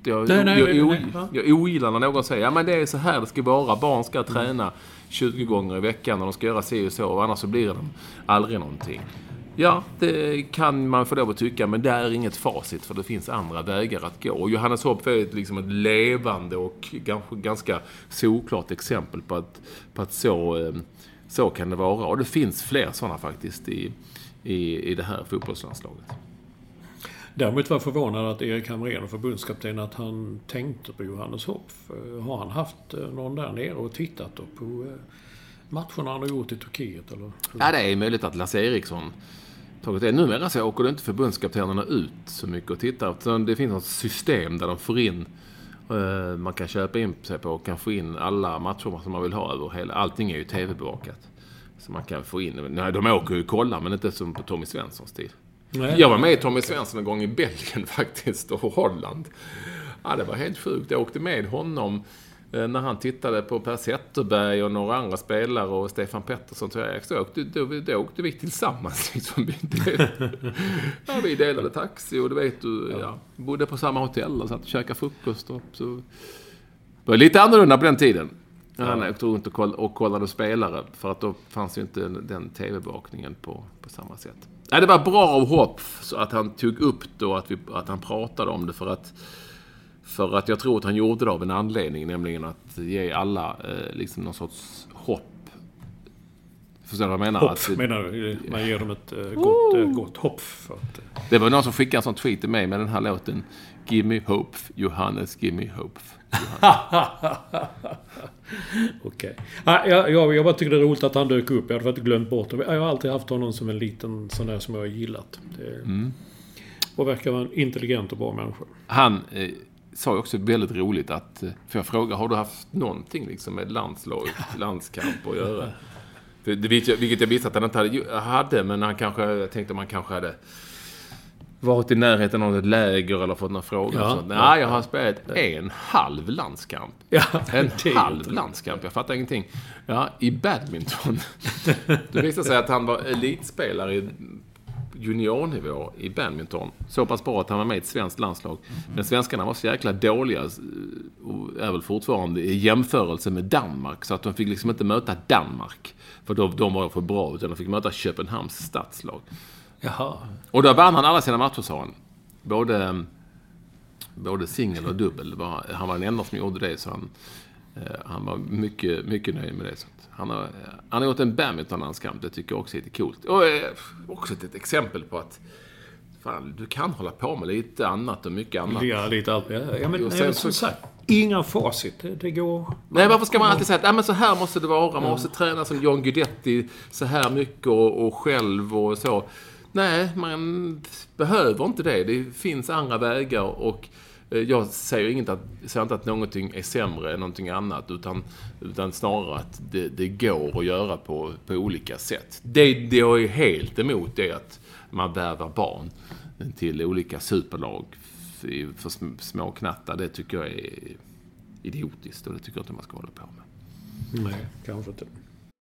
Jag ogillar när någon säger men det är så här det ska vara. Barn ska träna 20 gånger i veckan och de ska göra sig och så, och annars så blir de aldrig någonting. Ja, det kan man få lov att tycka, men det är inget facit, för det finns andra vägar att gå. Och Johannes Hopf är liksom ett levande och ganska såklart exempel på att så kan det vara. Och det finns fler sådana faktiskt i det här fotbollslandslaget. Däremot var jag förvånad att Erik Hamrén, förbundskapten, att han tänkte på Johannes Hopf. Har han haft någon där nere och tittat på matcherna han har gjort i Turkiet? Eller? Ja, det är möjligt att Lasse Eriksson tagit det. Numera så åker det inte förbundskaptenerna ut så mycket och tittar. Det finns något system där de får in, man kan köpa in sig på och kan få in alla matcher som man vill ha över hela. Allting är ju tv-bevakat. som man kan få in. Nej, de åker ju kolla, men inte som på Tommy Svenssons tid. Nej. Jag var med i Tommy Svensson en gång i Belgien faktiskt, och Holland. Ja, det var helt sjukt. Jag åkte med honom när han tittade på Per Zetterberg och några andra spelare och Stefan Pettersson. Då åkte vi tillsammans. Liksom. Vi delade taxi och du vet, bodde på samma hotell och satt och käkade frukost. Så. Det var lite annorlunda på den tiden. Han åkte runt och kollade spelare, för att då fanns ju inte den tv-bakningen på samma sätt. Nej, det var bra av Hopp så att han tog upp då att han pratade om det, för att jag tror att han gjorde det av en anledning, nämligen att ge alla liksom någon sorts hopp. Förstår du vad jag menar? Hopp, menar du? Man ger dem ett gott hopp. För att... Det var någon som skickade en sån tweet till mig med den här låten: Give me hope, Johannes, give me hope. Okej. Jag bara tycker det är roligt att han dök upp. Jag hade faktiskt glömt bort det. Jag har alltid haft honom som en liten sån där som jag har gillat. Och verkar vara en intelligent och bra människa. Han sa ju också väldigt roligt att, för jag frågar, har du haft någonting liksom med landskamp att göra? För vilket jag visste att han inte hade, men jag tänkte man kanske hade varit i närheten av ett läger eller fått några frågor. Nej, jag har spelat en halv landskamp. En halv landskamp, jag fattar ingenting. I badminton. Det visade sig att han var elitspelare i juniornivå i badminton. Så pass bra att han var med i ett svenskt landslag. Men svenskarna var så jäkla dåliga, och är väl fortfarande i jämförelse med Danmark. Så att de fick liksom inte möta Danmark. För de var för bra, utan de fick möta Köpenhamns stadslag. Jaha. Och då vann han alla sina matcher, sa han. Både singel och dubbel. Han var den enda som gjorde det, så han var mycket, mycket nöjd med det. Så han har gjort en badmintonlandskamp, det tycker jag också är lite coolt. Och också ett exempel på att fan, du kan hålla på med lite annat och mycket annat. Ja, lite allt. Men som sagt, inga facit. Det går... Nej, varför ska man alltid säga att men så här måste det vara. Man måste träna som John Guidetti så här mycket och själv och så. Nej, man behöver inte det. Det finns andra vägar, och jag säger inte att någonting är sämre än någonting annat, utan snarare att det går att göra på olika sätt. Det jag är helt emot är att man värvar barn till olika superlag för små knattar. Det tycker jag är idiotiskt, och det tycker jag inte man ska hålla på med. Nej, kanske inte.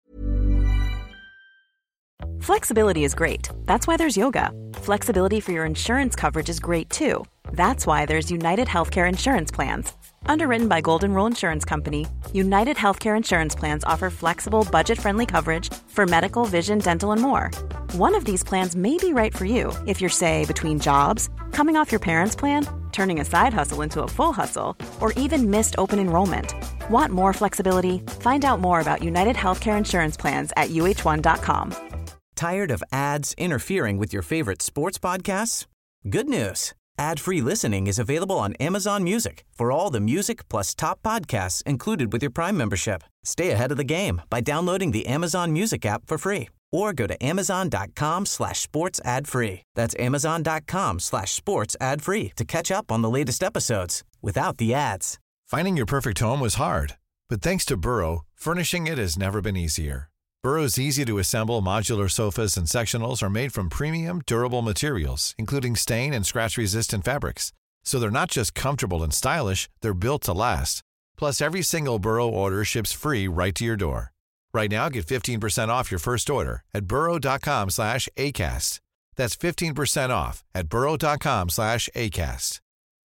Flexibility is great. That's why there's yoga. Flexibility for your insurance coverage is great too. That's why there's United Healthcare Insurance Plans. Underwritten by Golden Rule Insurance Company, United Healthcare Insurance Plans offer flexible, budget-friendly coverage for medical, vision, dental, and more. One of these plans may be right for you if you're, say, between jobs, coming off your parents' plan, turning a side hustle into a full hustle, or even missed open enrollment. Want more flexibility? Find out more about United Healthcare Insurance Plans at uh1.com. Tired of ads interfering with your favorite sports podcasts? Good news. Ad-free listening is available on Amazon Music for all the music plus top podcasts included with your Prime membership. Stay ahead of the game by downloading the Amazon Music app for free or go to amazon.com/sports ad free. That's amazon.com/sports ad free to catch up on the latest episodes without the ads. Finding your perfect home was hard, but thanks to Burrow, furnishing it has never been easier. Burrow's easy-to-assemble modular sofas and sectionals are made from premium, durable materials, including stain and scratch-resistant fabrics. So they're not just comfortable and stylish, they're built to last. Plus, every single Burrow order ships free right to your door. Right now, get 15% off your first order at burrow.com/ACAST. That's 15% off at burrow.com/ACAST.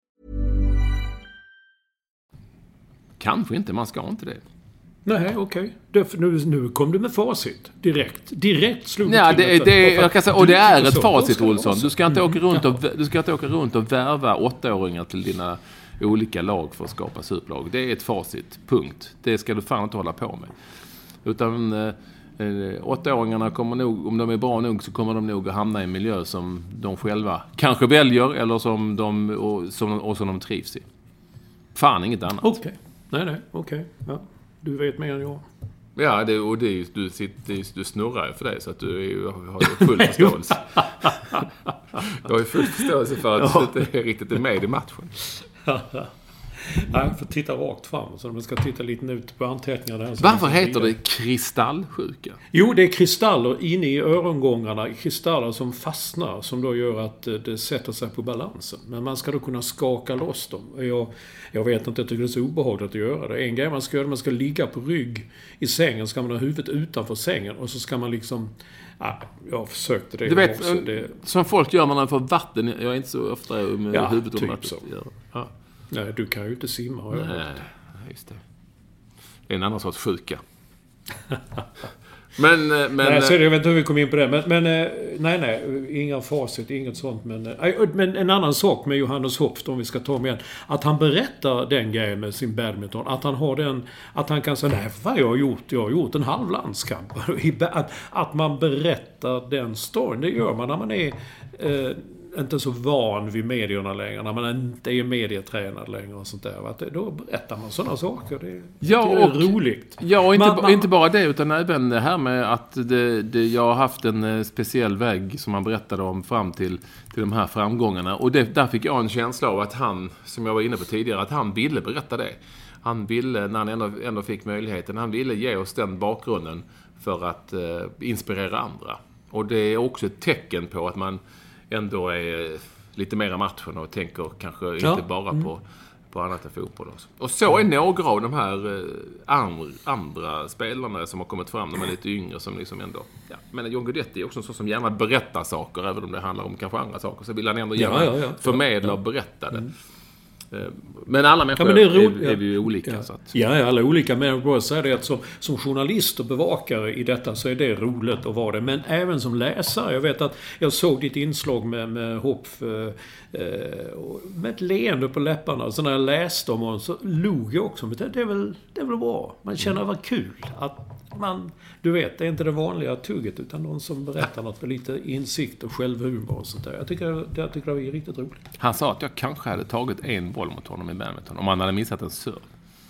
Kanske inte, man ska inte det. Nej, okej. Nu kom du med facit. Direkt slog ja, till. Jag kan säga, och det är ett facit, Olsson. Du ska inte åka runt och värva 8-åringar till dina olika lag för att skapa superlag. Det är ett facit, punkt. Det ska du fan inte hålla på med. Utan 8-åringarna kommer nog, om de är bra nog, så kommer de nog att hamna i en miljö som de själva kanske väljer, eller som de trivs i. Fan, inget annat. Okej. Nej, okej. Ja. Du vet mer än jag. Ja, du snurrar ju för det, så att du har ju full förståelse. Du har ju full förståelse för att du inte riktigt är med i matchen. Nej, för titta rakt fram. Så man ska titta lite ut på anteckningarna. Där, varför heter det kristallsjuka? Jo, det är kristaller inne i örongångarna. Kristaller som fastnar. Som då gör att det sätter sig på balansen. Men man ska då kunna skaka loss dem. Jag vet inte, jag tycker det är så obehagligt att göra det. En grej man ska göra, man ska ligga på rygg i sängen. Ska man ha huvudet utanför sängen. Och så ska man liksom... jag försökte det. Du vet, som folk gör när man får vatten. Jag är inte så ofta med huvudet typ under vatten. Så. Ja. Nej, du kan ju inte simma. Nej, just det. Det är en annan sorts sjuka. Men nej, så jag vet inte hur vi kom in på det. Men nej, inga facit, inget sånt. Men en annan sak med Johannes Hopf, om vi ska ta med att han berättar den grejen med sin badminton. Att han har den, att han kan säga, nej, vad jag har gjort en halv landskamp. Att man berättar den storyn, det gör man när man är inte så van vid medierna längre, när man inte är medietränad längre och sånt där. Då berättar man sådana saker. Det är roligt. Ja, och inte bara det, utan även det här med att jag har haft en speciell väg som man berättade om fram till de här framgångarna. Och där fick jag en känsla av att han, som jag var inne på tidigare, att han ville berätta det. Han ville, när han ändå fick möjligheten, han ville ge oss den bakgrunden för att inspirera andra. Och det är också ett tecken på att man ändå är lite mer i matchen och tänker kanske inte bara på annat än fotboll också. Och så är några av de här andra spelarna som har kommit fram, de är lite yngre som liksom ändå... Ja. Men John Guidetti är också en sån som gärna berättar saker, även om det handlar om kanske andra saker. Så vill han ändå gärna förmedla och berätta det. Men alla människor är vi ju olika. Ja. Så att... ja, alla olika. Men jag bara säger det att som journalist och bevakare i detta så är det roligt att vara det. Men även som läsare. Jag vet att jag såg ditt inslag med Hopf med ett leende på läpparna. Så när jag läste om honom så log jag också. Men det är väl bra. Man känner vad kul att man... Du vet, det är inte det vanliga tugget utan någon som berättar något med lite insikt och självhumor och sånt där. Jag tycker det är riktigt roligt. Han sa att jag kanske hade tagit en boll mot honom i badminton om han hade missat en serve.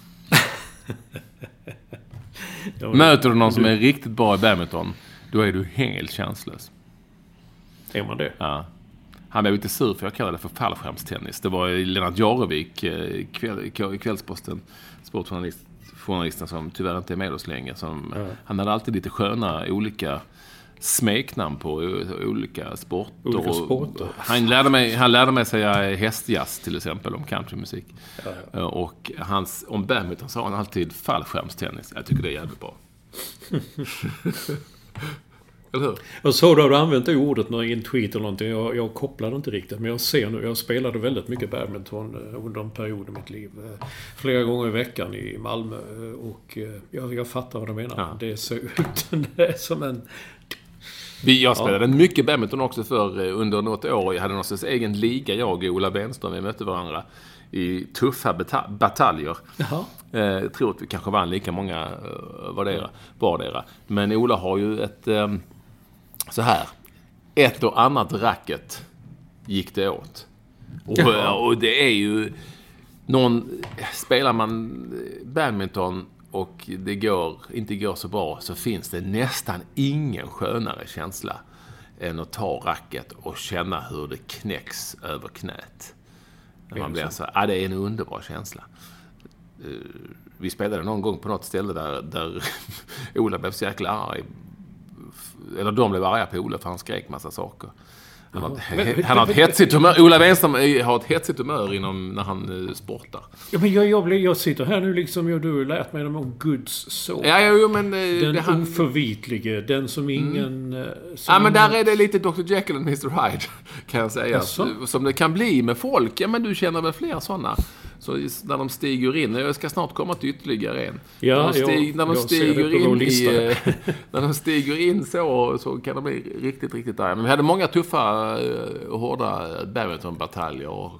Möter du någon som är riktigt bra i badminton, då är du helt chanslös. Är man det? Ja. Han blev lite sur för jag kallade det för fallskärmstennis. Det var Lennart Jarevik, Kvällsposten, sportjournalisten som tyvärr inte är med oss längre. Han hade alltid lite sköna olika smeknamn på olika sporter. Han lärde mig säga hästjazz till exempel om countrymusik. Ja. Och om badminton sa han alltid fallskärmstennis. Jag tycker det är jävligt bra. Eller hur? Jag såg då du använde ordet i en tweet eller någonting. Jag kopplade inte riktigt. Men jag ser nu, jag spelade väldigt mycket badminton under en period i mitt liv. Flera gånger i veckan i Malmö. Och jag fattar vad du menar. Ja. Det ser ut som en... Jag spelade mycket badminton också under något år. Jag hade någon sorts egen liga, jag och Ola Wenström. Vi mötte varandra i tuffa bataljer. Jag tror att vi kanske vann lika många vardera. Men Ola har ju ett och annat racket gick det åt. Och det är ju spelar man badminton och det inte går så bra, så finns det nästan ingen skönare känsla än att ta racket och känna hur det knäcks över knät. När man blir så här, det är en underbar känsla. Vi spelade någon gång på något ställe där Ola blev så jäkla arg. Eller de blev arga på Ola för han skrek massa saker. Han har ett hetsigt humör. Ola Wenström har ett hetsigt humör när han sportar. Ja, men jag sitter här nu liksom, du har lärt mig om Guds son. Men den oförvitlige, den som ingen... men där är det lite Dr. Jekyll och Mr. Hyde, kan jag säga. Som det kan bli med folk. Ja, men du känner väl fler sådana. Så när de stiger in, jag ska snart komma till ytterligare en. När de stiger in så kan de bli riktigt, riktigt arga. Men vi hade många tuffa och hårda badmintonbataljer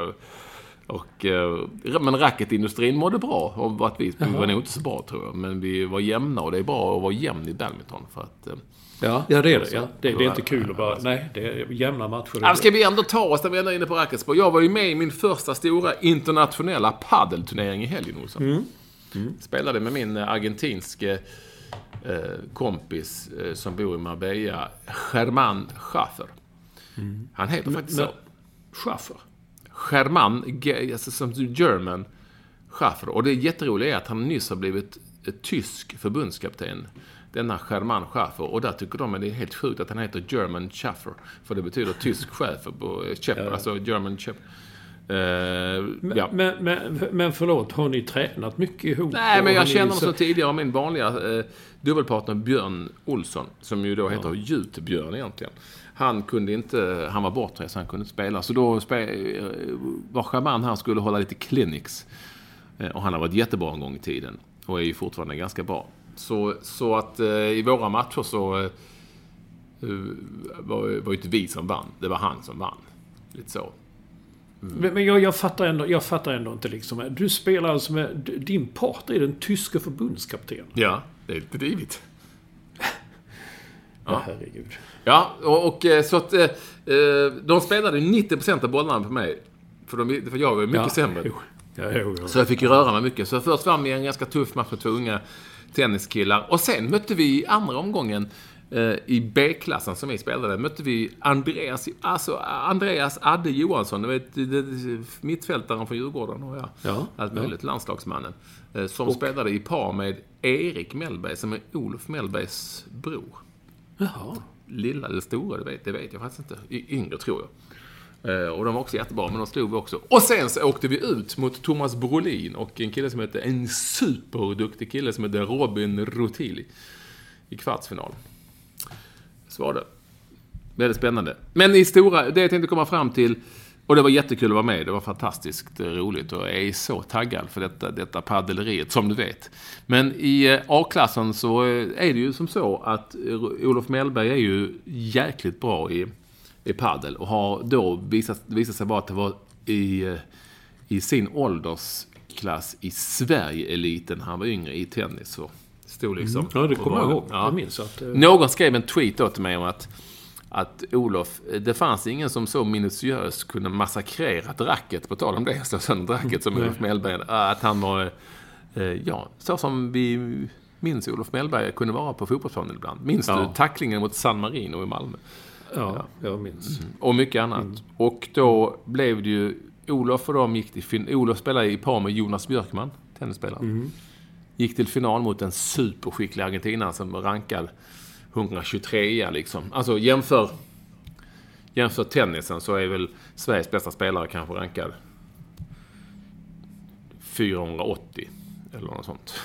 men racketindustrin mådde bra om att vi var nog inte så bra, tror jag. Men vi var jämna, och det är bra att vara jämn i badminton för att... Ja, det är det. Ja. Det är inte kul att bara... Nej, det är jämna matcher. Ska vi ändå ta oss när vi är inne på racketsport? Jag var ju med i min första stora internationella paddelturnering i helgen, Olsson. Spelade med min argentinske kompis som bor i Marbella, Germán Schaffer. Han heter faktiskt så. Schaffer? Germán, alltså som German, Schaffer. Och det jätteroliga är att han nyss har blivit tysk förbundskapten. Denna German Schaffer. Och där tycker de att det är helt sjukt att han heter German Schaffer. För det betyder tysk Schaffer på Schäfer, alltså German Schaffer. Men förlåt, har ni tränat mycket ihop? Nej, men jag känner honom så tidigare av min vanliga dubbelpartner Björn Olsson, som ju då heter Jutbjörn egentligen. Han var bortrest, så han kunde inte spela. Så då var German, han skulle hålla lite clinics. Och han har varit jättebra en gång i tiden. Och är ju fortfarande ganska bra. Så att i våra matcher så var ju inte vi som vann. Det var han som vann. Lite så. Men jag fattar ändå inte liksom. Du spelar alltså med din partner är den tyska förbundskapten. Ja, det är lite drivigt. Ja, herregud. Ja, och så att de spelade 90% av bollarna på mig. För jag var mycket sämre. Jo. Så jag fick ju röra mig mycket. Så först var vi en ganska tuff match med 2 unga tenniskillar. Och sen mötte vi i andra omgången i B-klassen som vi spelade, mötte vi Andreas Adde Johansson, du vet, mittfältaren från Djurgården och allt möjligt, landslagsmannen, som spelade i par med Erik Mellberg, som är Olof Mellbergs bror. Jaha. Lilla eller stora, det vet jag faktiskt inte. Yngre tror jag. Och de var också jättebra, men de slog vi också. Och sen så åkte vi ut mot Thomas Brolin och en superduktig kille som heter Robin Rotili i kvartsfinal. Så var det. Väldigt spännande. Men i stora, det jag tänkte komma fram till, och det var jättekul att vara med, det var fantastiskt roligt och jag är så taggad för detta paddeleriet, som du vet. Men i A-klassen så är det ju som så att Olof Mellberg är ju jäkligt bra i paddel och har då visat sig vara att det var i sin åldersklass i Sverige-eliten, han var yngre i tennis, så stod liksom. Ja, det kommer jag ihåg. Ja. Jag minns att någon skrev en tweet åt mig om att Olof, det fanns ingen som så minutiöst kunde massakrera ett racket, på tal om det, så ett racket som Olof Mellberg, att han var så som vi minns Olof Mellberg kunde vara på fotbollsplanen ibland. Minns du tacklingen mot San Marino i Malmö? Ja, jag minns. Och mycket annat. Och då blev det ju Olof och de gick till Olof spelade i par med Jonas Björkman, tennisspelaren. Gick till final mot en superskicklig Argentina som rankad 123 liksom. Alltså jämför tennisen, så är väl Sveriges bästa spelare kanske rankad 480 eller något sånt.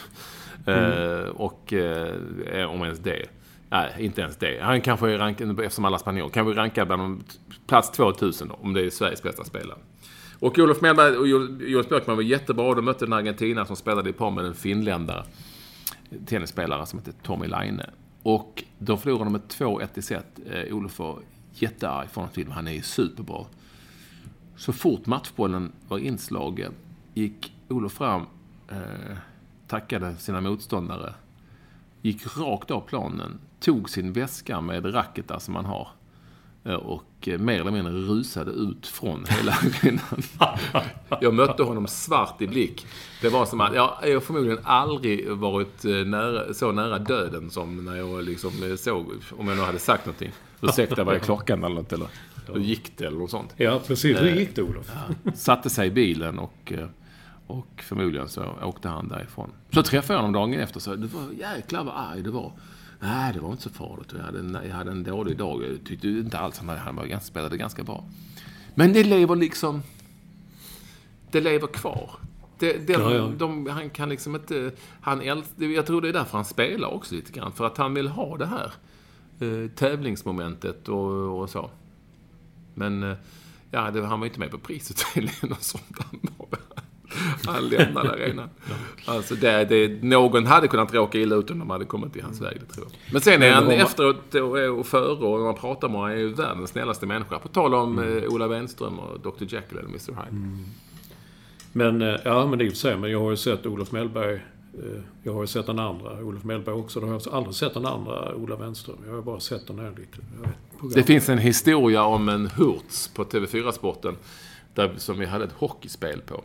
Om ens det. Nej, inte ens det. Han kanske är rankad, eftersom alla spanjor, kan vi ranka bland plats 2000 då, om det är Sveriges bästa spelare. Och Olof Mellberg och Jonas Björkman var jättebra. De mötte en Argentina som spelade i par med en finländare tennisspelare som heter Tommy Laine. Och då förlorade de med 2-1 i set. Olof var jättearg från film. Han är ju superbra. Så fort matchbollen var inslagen gick Olof fram, tackade sina motståndare, gick rakt av planen, tog sin väska med racketar som man har och mer eller mindre rusade ut från hela arenan. Jag mötte honom svart i blick. Det var som att jag förmodligen aldrig varit så nära döden som när jag liksom såg, om jag nu hade sagt någonting. Ursäkta, var jag klockan eller något, eller hur gick det eller något sånt. Ja, precis. Hur gick det, Olof? Satte sig i bilen och förmodligen så åkte han därifrån. Så träffade jag honom dagen efter, så det var jäklar vad arg det var. Nej, det var inte så farligt. Jag hade en dålig dag. Jag tyckte inte alls att han spelade ganska bra. Men det lever liksom... Det lever kvar. Han kan liksom inte... Jag tror det är därför han spelar också lite grann. För att han vill ha det här tävlingsmomentet och så. Men han var inte med på prisutdelningen och sånt. Han lämnade arenan. Alltså någon hade kunnat råka illa ut om de hade kommit i hans väg, det tror jag. Men sen är han efteråt och före, och när man pratar med honom, är ju världens snällaste människa. På tal om Ola Wenström och Dr. Jekyll eller Mr. Hyde. Men det är ju så. Men jag har ju sett Olof Mellberg. Jag har ju sett den andra Olof Mellberg också. Då har jag aldrig sett den andra Ola Wenström. Jag har bara sett den här lite. Det finns en historia om en Hurts på TV4-sporten som vi hade ett hockeyspel på.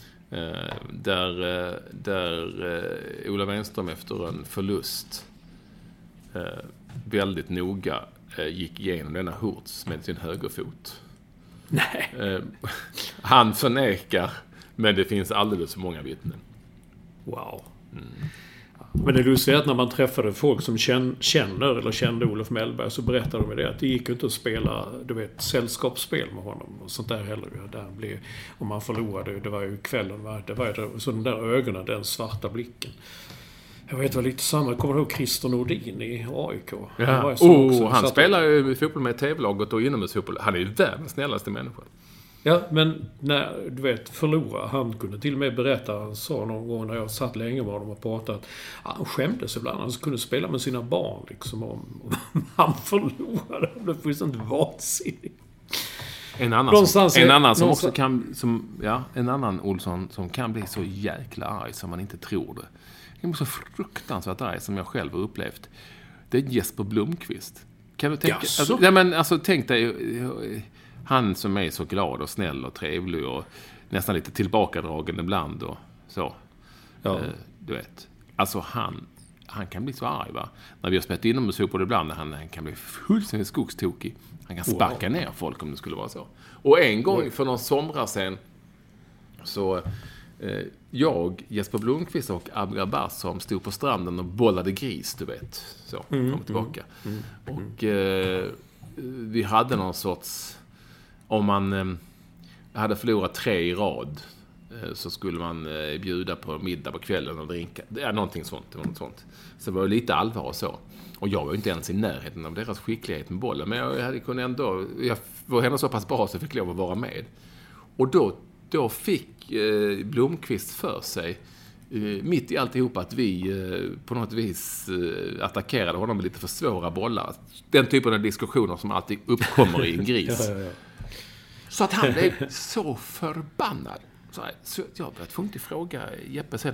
Där Ola Wenström efter en förlust väldigt noga gick igenom denna Hurts med sin högerfot. Nej. Han förnekar Men det finns alldeles för många vittnen. Wow. Men det lustiga är att när man träffade folk som känner eller kände Olof Mellberg, så berättade de det att det gick inte att spela, du vet, sällskapsspel med honom och sånt där heller. Om man förlorade, det var ju kvällen, det var ju så de där ögonen, den svarta blicken. Jag vet väl lite samma. Kommer du ihåg Christer Nordin i AIK? Ja. Han spelar ju fotboll med TV-laget och inomhusfotboll. Han är ju världens snällaste människa. Ja, men när, du vet, förlora, han kunde till och med berätta, han sa någon gång när jag satt länge med honom och pratade att han skämdes ibland, han kunde spela med sina barn liksom om han förlorade. Det var fullständigt vansinnigt. En annan Olsson som kan bli så jäkla arg som man inte tror det. Det är så fruktansvärt arg som jag själv har upplevt. Det är Jesper Blomqvist. Kan du tänka? Tänk dig han som är så glad och snäll och trevlig och nästan lite tillbakadragen ibland och så. Ja. Du vet. Alltså han kan bli så arg, va? När vi har spelat inomhusfotboll ibland, han kan bli fullständigt skogstokig. Han kan sparka ner folk om det skulle vara så. Och en gång för någon somrar sen så jag, Jesper Blomqvist och Abgar Bass som stod på stranden och bollade gris, du vet. Så, fram och tillbaka. Och vi hade någon sorts... Om man hade förlorat 3 i rad så skulle man bjuda på middag på kvällen och drinka. Det är någonting sånt. Så det var lite allvar och så. Och jag var ju inte ens i närheten av deras skicklighet med bollen. Men jag hade kunnat ändå... Jag var ändå så pass bra så jag fick lov att vara med. Och då fick Blomqvist för sig mitt i alltihop att vi på något vis attackerade honom med lite för svåra bollar. Den typen av diskussioner som alltid uppkommer i en gris. Ja. Så att han blev så förbannad. Så jag började tvunget att fråga Jeppe sen,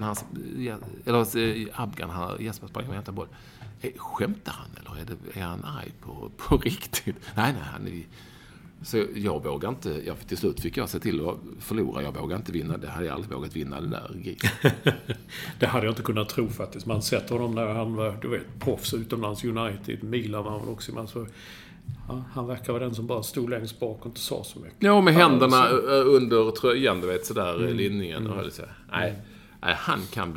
Abgan, Jesper sprang med boll. Skämtar han eller är han arg på riktigt? Nej, han är... Så jag vågar inte... till slut fick jag se till att förlora. Jag vågar inte vinna. Det hade jag aldrig vågat vinna den där grisen. Det hade jag inte kunnat tro faktiskt. Man sett honom när han var, du vet, proffs utomlands, United, Milan var han också. Han verkar vara den som bara stod längst bak och inte sa så mycket. Ja, med händerna under tröjan, du vet, sådär linningen. Nej, han kan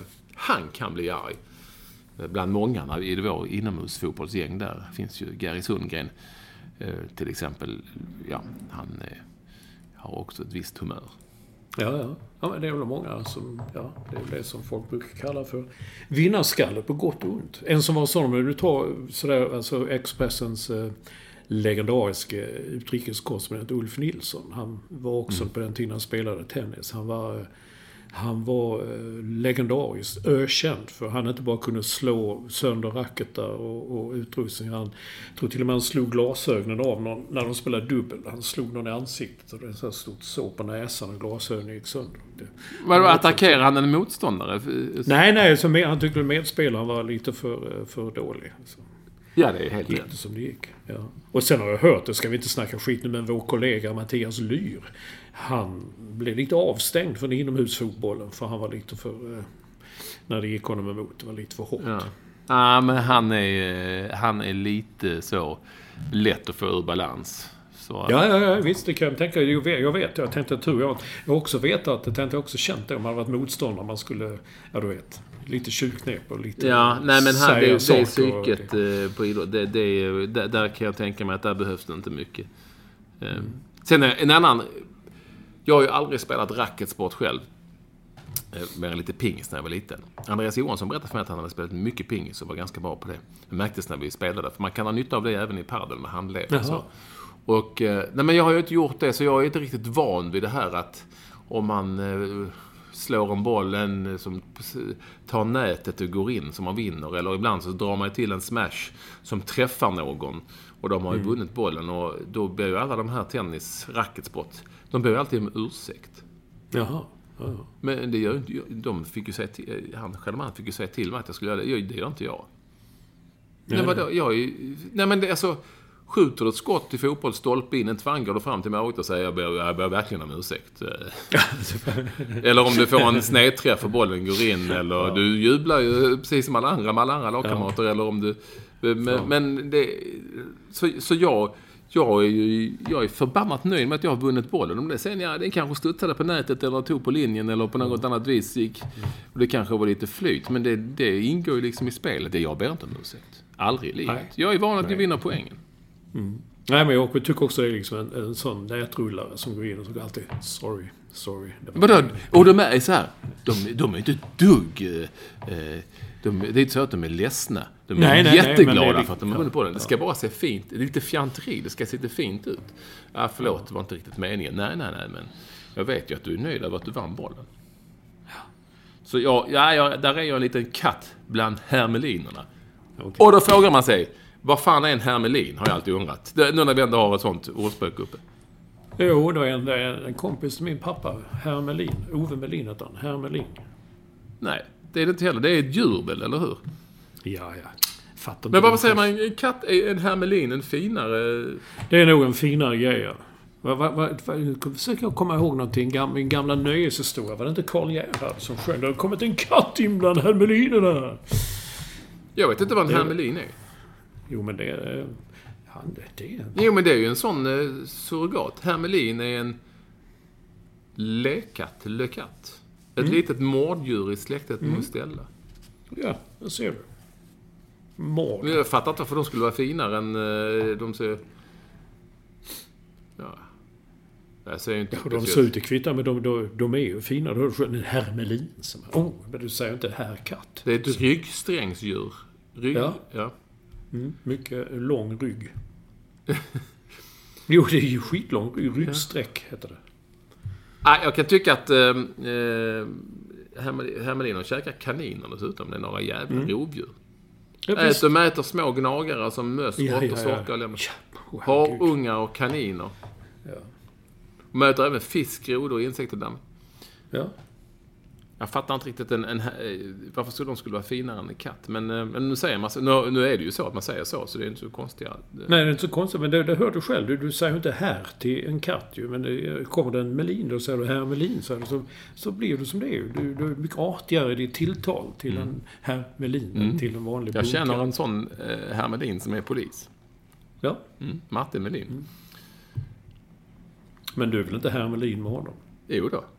bli arg. Bland många i vår inomhusfotbollsgäng där finns ju Gary Sundgren till exempel. Ja, han har också ett visst humör. Ja, men det är väl många som... Ja, det är det som folk brukar kalla för vinnarskalle på gott och ont. En som var sån, men du tar sådär, alltså Expressens legendariska utrikeskorrespondent Ulf Nilsson. Han var också på den tiden han spelade tennis. Han var legendariskt ökänd för han inte bara kunde slå sönder racketar och utrustning. Han tror till och med han slog glasögonen av någon när de spelade dubbel. Han slog någon i ansiktet och det så stod så på näsan och glasögonen gick sönder. Var det attackerade han en motståndare? Nej, han tyckte medspelaren var lite för dålig. Så. Ja, det är helt rätt. Som det gick. Ja. Och sen har jag hört, det ska vi inte snacka skit nu, men vår kollega Mattias Lyr, han blev lite avstängd från inomhusfotbollen för han var lite för, när det gick honom emot, det var lite för hårt. Ja, men han är lite så lätt att få ur balans. Så. Ja, visst, det kan jag tänka. Jag tänkte tur. Jag har också vetat, jag också känt det om man hade varit motståndare, man skulle, ja du vet, lite tjuvknep och lite... Ja, nej men här, det är psyket på idrott. Där kan jag tänka mig att där behövs det inte mycket. Sen en annan... Jag har ju aldrig spelat racketsport själv. Mer än lite pingis när jag var liten. Andreas Johansson berättade för mig att han hade spelat mycket pingis och var ganska bra på det. Det märktes när vi spelade. För man kan ha nytta av det även i padel med handled och så. Och, nej men jag har ju inte gjort det, så jag är inte riktigt van vid det här att om man slår en boll som tar nätet och går in som man vinner, eller ibland så drar man till en smash som träffar någon och de har ju vunnit bollen, och då blir ju alla de här tennis-racketsport, de blir ju alltid med ursäkt. Jaha. Men det gör inte, de fick ju säga till, han fick ju säga till mig att jag skulle göra det. Det gör inte jag. Nej men det är alltså, skjuter du ett skott i fotboll, stolpe in en tvang, går du fram till mig och säger jag ber verkligen om ursäkt. Eller om du får en snedträff och bollen går in, eller du jublar ju precis som alla andra lagkamrater, eller om du... Men det... Så Jag är förbannat nöjd med att jag har vunnit bollen. Om det sen den kanske studsade på nätet eller tog på linjen eller på något annat vis gick. Och det kanske var lite flyt. Men det ingår ju liksom i spelet. Det jag ber inte om ursäkt. Aldrig i livet. Nej. Jag är van att jag vinner poängen. Mm. Nej, men jag tycker också det är liksom en sån nätrullare som går in och så går alltid sorry. Och de är så här. De är inte dugg... det är inte så att de är ledsna. De är jätteglada för att de har vunnit på den. Det ska bara se fint. Det är lite fjanteri. Det ska se lite fint ut. Förlåt, det var inte riktigt meningen. Nej, men jag vet ju att du är nöjd över att du vann bollen. Så där är jag en liten katt bland hermelinerna. Okay. Och då frågar man sig, vad fan är en hermelin? Har jag alltid undrat. Nu när vi ändå har ett sånt ordspråk uppe. Jo, då är en kompis till min pappa, Hermelin. Ove Melin heter han, Hermelin. Nej, det är det inte heller. Det är ett djur väl, eller hur? Ja. Fattar. Men vad säger man? En katt är en hermelin, en finare... Det är nog en finare grej. Försöker jag komma ihåg någonting. Min gamla nöjeshistoria. Var det inte Karl Gerhard som sjöng? Det har kommit en katt in bland hermelinerna. Jag vet inte vad en hermelin är. Jo, men det är... Jo, men det är ju en sån surrogat. Hermelin är en lökatt. Ett litet mårddjur i släktet Mustella. Ja, det ser du. Mård. Jag fattar inte varför de skulle vara finare än de ser... Ja. Jag säger inte... Ja, de ser ut i kvittar, men de är ju fina. Då är det en hermelin som... men du säger inte härkatt. Det är ett ryggsträngsdjur. Ja. Mycket lång rygg. Jo, det är ju skitlång ryggsträck, heter det. Jag kan tycka att hermeliner käkar kaniner dessutom. Det är några jävla rovdjur. Äter små gnagare som möss, råttor, sorkar och lämnar. Harungar och kaniner. Ja. Möter även fisk, grodor och insekter där. Ja. Jag fattar inte riktigt varför skulle de vara finare än en katt. Men nu säger man nu är det ju så att man säger så det är inte så konstigt. Nej, det är inte så konstigt, men det hör du själv. Du säger ju inte här till en katt ju, men kommer det en melin då säger du hermelin så blir du som det är. Du är mycket artigare i ditt tilltal till en hermelin än till en vanlig Jag känner en sån hermelin som är polis. Ja. Martin Melin. Men du vill inte hermelin med honom? Jo då.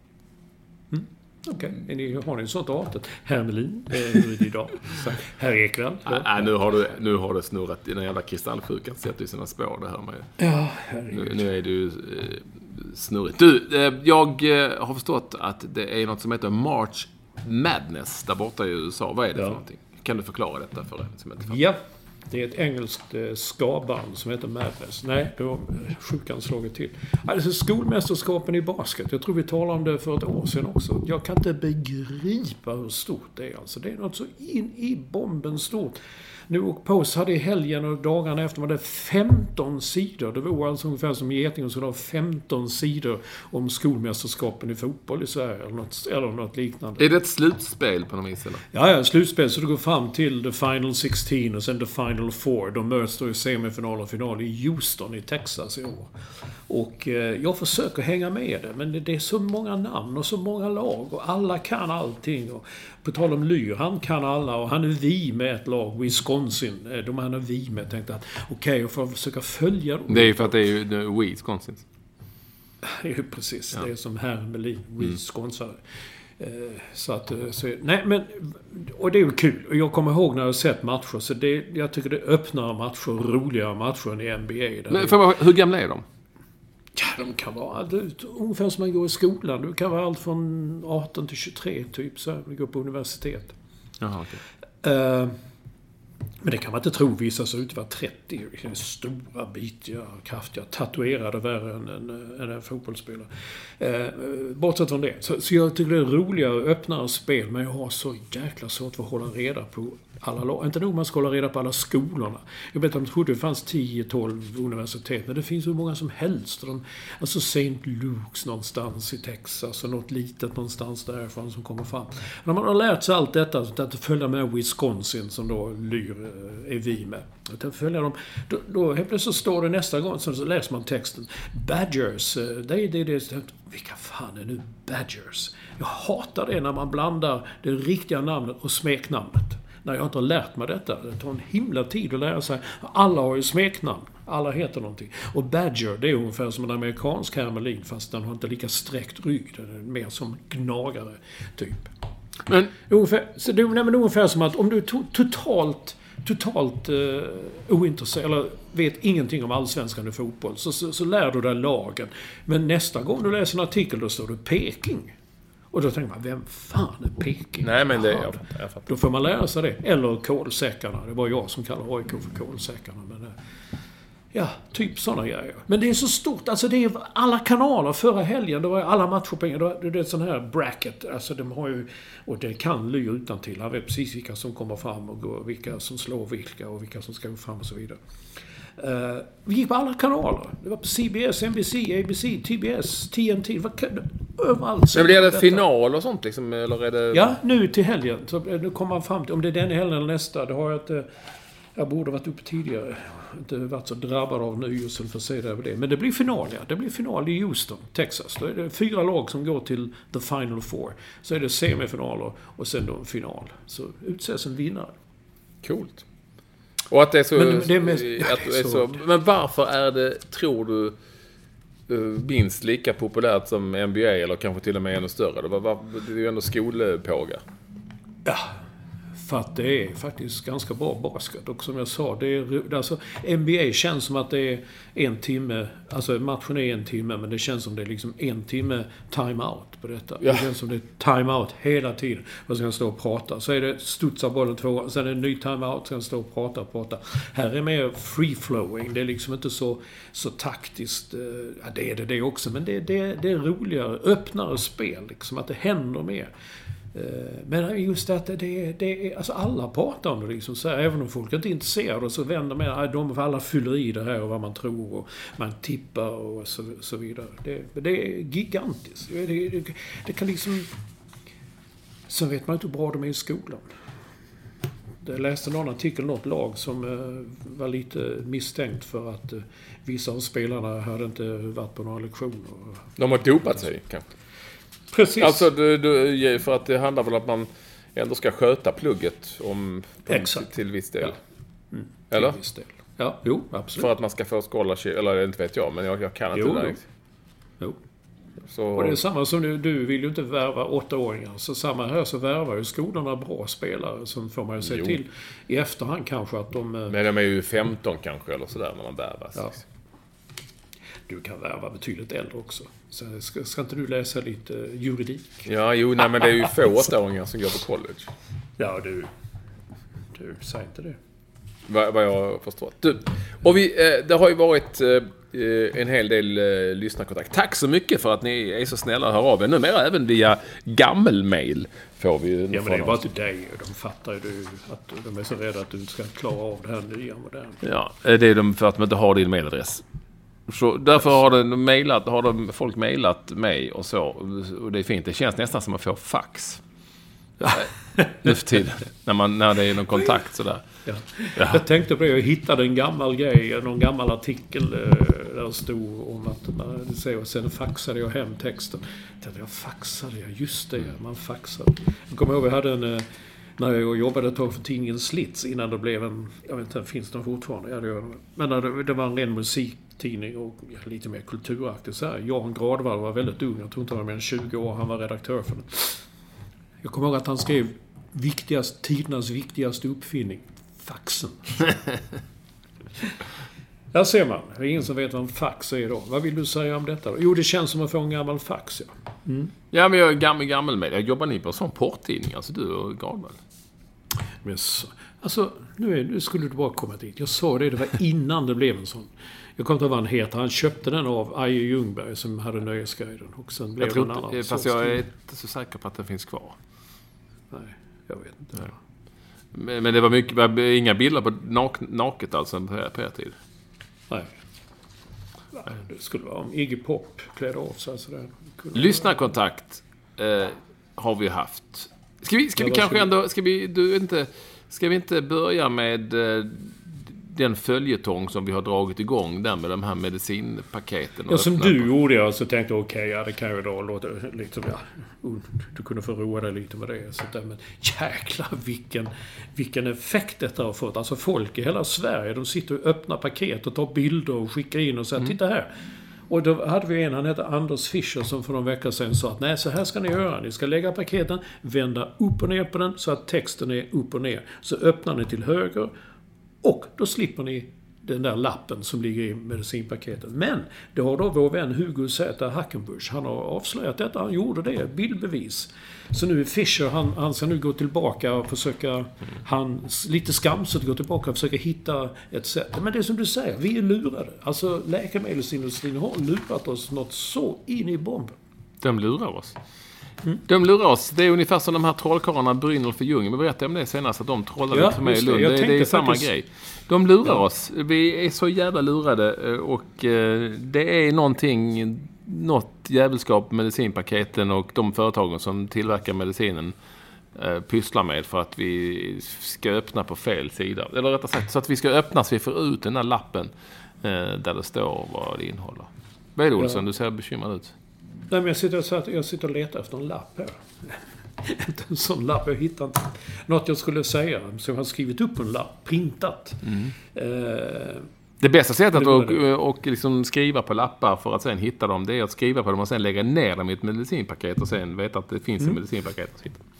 Okej, har ni sånt artet? Hermelin, hur är det idag? Herr Ekvall? Nej, nu har det snurrat. Den jävla kristallsjukan sätter ju sina spår det här med. Ja, herregud. Nu är det ju snurrigt. Du, jag har förstått att det är något som heter March Madness där borta i USA. Vad är det för någonting? Kan du förklara detta för en som inte fattar? Ja. Det är ett engelskt skaband som heter Madness. Nej, då har sjukan slagit till. Alltså skolmästerskapen i basket. Jag tror vi talade om det för ett år sedan också. Jag kan inte begripa hur stort det är. Alltså, det är något så in i bomben stort. New York Post hade i helgen och dagarna efter var det 15 sidor. Det var alltså ungefär som Getingens skulle ha 15 sidor om skolmästerskapen i fotboll i Sverige eller något liknande. Är det ett slutspel på något vis eller? Ja, slutspel så det går fram till the final 16 och sen the final 4. De möts då i semifinal och final i Houston i Texas i år. Och jag försöker hänga med det, men det är så många namn och så många lag och alla kan allting. Och på tal om Lyr, han kan alla och han är vi med ett lag, Wisconsin. Han är vi med. Jag tänkte att jag får försöka följa dem. Det är ju för att det är ju Wisconsin. Ja, precis. Ja. Det är som Hermelin, Wisconsin. Nej, men och det är ju kul. Och jag kommer ihåg när jag har sett matcher så jag tycker det öppnar matcher, roligare matcher än i NBA. Men hur gamla är de? Ja, de kan vara ungefär som man går i skolan. Det kan vara allt från 18 till 23 typ så vi går på universitet. Jaha, okej. Men det kan man inte tro vissa så ut att vara 30. Stora, bitiga, kraftiga, tatuerade värre än en fotbollsspelare. Bortsett från det. Så jag tycker det är roligare och öppnare spel. Men jag har så jäkla svårt för att hålla reda på alla lag. Inte nog man ska hålla reda på alla skolorna. Jag vet att jag trodde det fanns 10-12 universitet. Men det finns hur många som helst. Alltså St. Luke's någonstans i Texas. Och något litet någonstans därifrån som kommer fram. När man har lärt sig allt detta. Att följa med Wisconsin som då Lyr är vi med. Att följa dem. Då helt plötsligt så står det nästa gång så läser man texten. Badgers. Vilka fan är nu Badgers? Jag hatar det när man blandar det riktiga namnet och smeknamnet. När jag inte har lärt mig detta. Det tar en himla tid att lära sig. Alla har ju smeknamn. Alla heter någonting. Och Badger, det är ungefär som en amerikansk hermelin, fast den har inte lika sträckt rygg. Den är mer som gnagare, typ. Men ungefär som att om du är totalt ointresserad eller vet ingenting om allsvenskan i fotboll så lär du dig lagen. Men nästa gång du läser en artikel då står det Peking. Och då tänker man, vem fan är Peking? Nej, men det jag fattar. Då får man lära sig det. Eller kolsäckarna. Det var jag som kallade AIK för kolsäckarna. Men ja, typ sådana grejer. Men det är så stort. Alltså det är alla kanaler förra helgen. Det var alla matcher på det är ett sån här bracket. Alltså de har ju... Och det kan Ly utan till. Han vet precis vilka som kommer fram och går. Vilka som slår vilka och vilka som ska gå fram och så vidare. Vi gick på alla kanaler. Det var på CBS, NBC, ABC, TBS, TNT. Överallt. Men blir det final och sånt liksom? Eller är det... Ja, nu till helgen. Så nu kommer man fram till... Om det är den helgen eller nästa. Det har jag inte... Jag borde ha varit uppe tidigare. Inte varit så drabbad av nyheten för att se det över det. Men det blir final, ja. Det blir final i Houston, Texas. Då är det 4 lag som går till the final four. Så är det semifinaler och sen då en final. Så utses en vinnare. Coolt. Och att det är så... Men, det är mest, men varför är det, tror du, minst lika populärt som NBA eller kanske till och med ännu större? Det är ju ändå skolpåga. Ja. För att det är faktiskt ganska bra basket. Och som jag sa, det är, alltså, NBA känns som att det är 1 timme. Alltså matchen är 1 timme, men det känns som det är liksom 1 timme time-out på detta. Ja. Det känns som det är time-out hela tiden. Och sen stå och prata. Så är det studsar bollen 2, sen är det en ny time-out, sen stå och prata. Här är mer free-flowing. Det är liksom inte så taktiskt. Ja, det är det också, men det är roligare, öppnare spel. Liksom, att det händer mer. Men just att det är alltså alla pratar om det liksom, så här, även om folk inte är intresserade så vänder med de alla fyller i det här och vad man tror och man tippar och så vidare. Det är gigantiskt. Det kan liksom... Så vet man inte hur bra de är i skolan. Jag läste någon artikel, något lag som var lite misstänkt för att vissa av spelarna hade inte varit på några lektioner. De har dopat sig kanske. Precis. Alltså för att det handlar väl om att man ändå ska sköta plugget till viss del. Ja. Eller? Till viss del. Ja, jo, absolut. För att man ska få scholarship, eller inte vet jag, men jag kan inte det. Jo. Så... Och det är samma som du vill ju inte värva 8-åringar. Så samma här så värvar ju skolorna bra spelare som får man ju se till i efterhand kanske att de... Men de är ju 15 kanske eller sådär när man värvas. Ja. Du kan värva betydligt äldre också. Så ska inte du läsa lite juridik? Ja, men det är ju få 8-åringar som går på college. Ja, du säger inte det. Vad jag förstår. Och det har ju varit en hel del lyssnarkontakt. Tack så mycket för att ni är så snälla att höra av er. Numera även via gammelmail får vi. Ja, men det är bara till dig. De fattar ju att de är så rädda att du ska klara av det här nya moderna. Ja, det är de för att de inte har din mailadress. Så därför har folk mailat mig och så. Och det är fint. Det känns nästan som att få fax. Nu för tiden. När det är någon kontakt sådär. Ja. Jag tänkte på det. Jag hittade en gammal grej. Någon gammal artikel där det stod om att man säger. Och sen faxade jag hem texten. Jag faxade. Just det. Man faxade. Jag kommer ihåg vi hade när jag jobbade ett tag för tidningen Slits innan det blev en... Jag vet inte, finns det fortfarande? Ja, men det var en ren musiktidning och lite mer kulturaktig. Så här. Jan Gradvall var väldigt ung. Jag tror inte han var mer än 20 år. Han var redaktör för den. Jag kommer ihåg att han skrev tidernas viktigaste uppfinning. Faxen. Där ser man. Det är ingen som vet vad en fax är då. Vad vill du säga om detta då? Jo, det känns som att få en gammal fax, ja. Mm. Ja, men jag är gammal med. Jag jobbar ni på en sån porttidning, alltså du och Gradvall. Men alltså, nu skulle du bara komma dit. Jag sa det var innan det blev en sån. Jag kommer inte ihåg vad han heter. Han köpte den av Aje Ljungberg som hade Nöjesguiden. Och sen blev den annan. Fast jag är inte så säker på att den finns kvar. Nej, jag vet inte. Ja. Men det var inga bilder på naket alltså på er tid? Nej. Det skulle vara om Iggy Pop klädde av sig. Så Lyssnarkontakt har vi haft. Ska vi kanske ändå... Ska vi inte börja med den följetong som vi har dragit igång där med de här medicinpaketen. Ja, som du gjorde, jag så tänkte okej, det kan ju då låta liksom, du kunde få roa dig lite med det. Så där, men jäklar vilken effekt detta har fått. Alltså folk i hela Sverige, de sitter och öppnar paket och tar bilder och skickar in och säger, titta här. Och då hade vi han heter Anders Fischer, som för någon vecka sedan sa att nej, så här ska ni göra. Ni ska lägga paketen, vända upp och ner på den så att texten är upp och ner. Så öppnar ni till höger och då slipper ni den där lappen som ligger i medicinpaketet. Men det har då vår vän Hugo Z. Hackenbusch. Han har avslöjat detta. Han gjorde det. Bildbevis. Så nu är Fischer, han ska nu gå tillbaka och försöka, lite skamset gå tillbaka och försöka hitta ett sätt. Men det är som du säger, vi är lurade. Alltså läkemedelsindustrin har lurat oss något så in i bomben. De lurar oss. De lurar oss. Det är ungefär som de här trollkarlarna Brynolf och Ljung. Vi berättade om det senast, att de trollade lite med i Lund. Det är samma grej. De lurar oss. Vi är så jävla lurade. Och det är något jävelskap med medicinpaketen och de företagen som tillverkar medicinen pysslar med för att vi ska öppna på fel sida. Eller rättare sagt, så att vi ska öppna så vi får ut den här lappen där det står vad det innehåller. Vad är det, Olsson? Du ser bekymrad ut. Nej, men jag sitter och letar efter en lapp här. Inte en sån lapp, jag hittar inte. Något jag skulle säga, så jag har skrivit upp en lapp, printat. Det bästa sättet att liksom skriva på lappar för att sen hitta dem, det är att skriva på dem och sen lägga ner dem i ett medicinpaket och sen veta att det finns ett medicinpaket att hitta.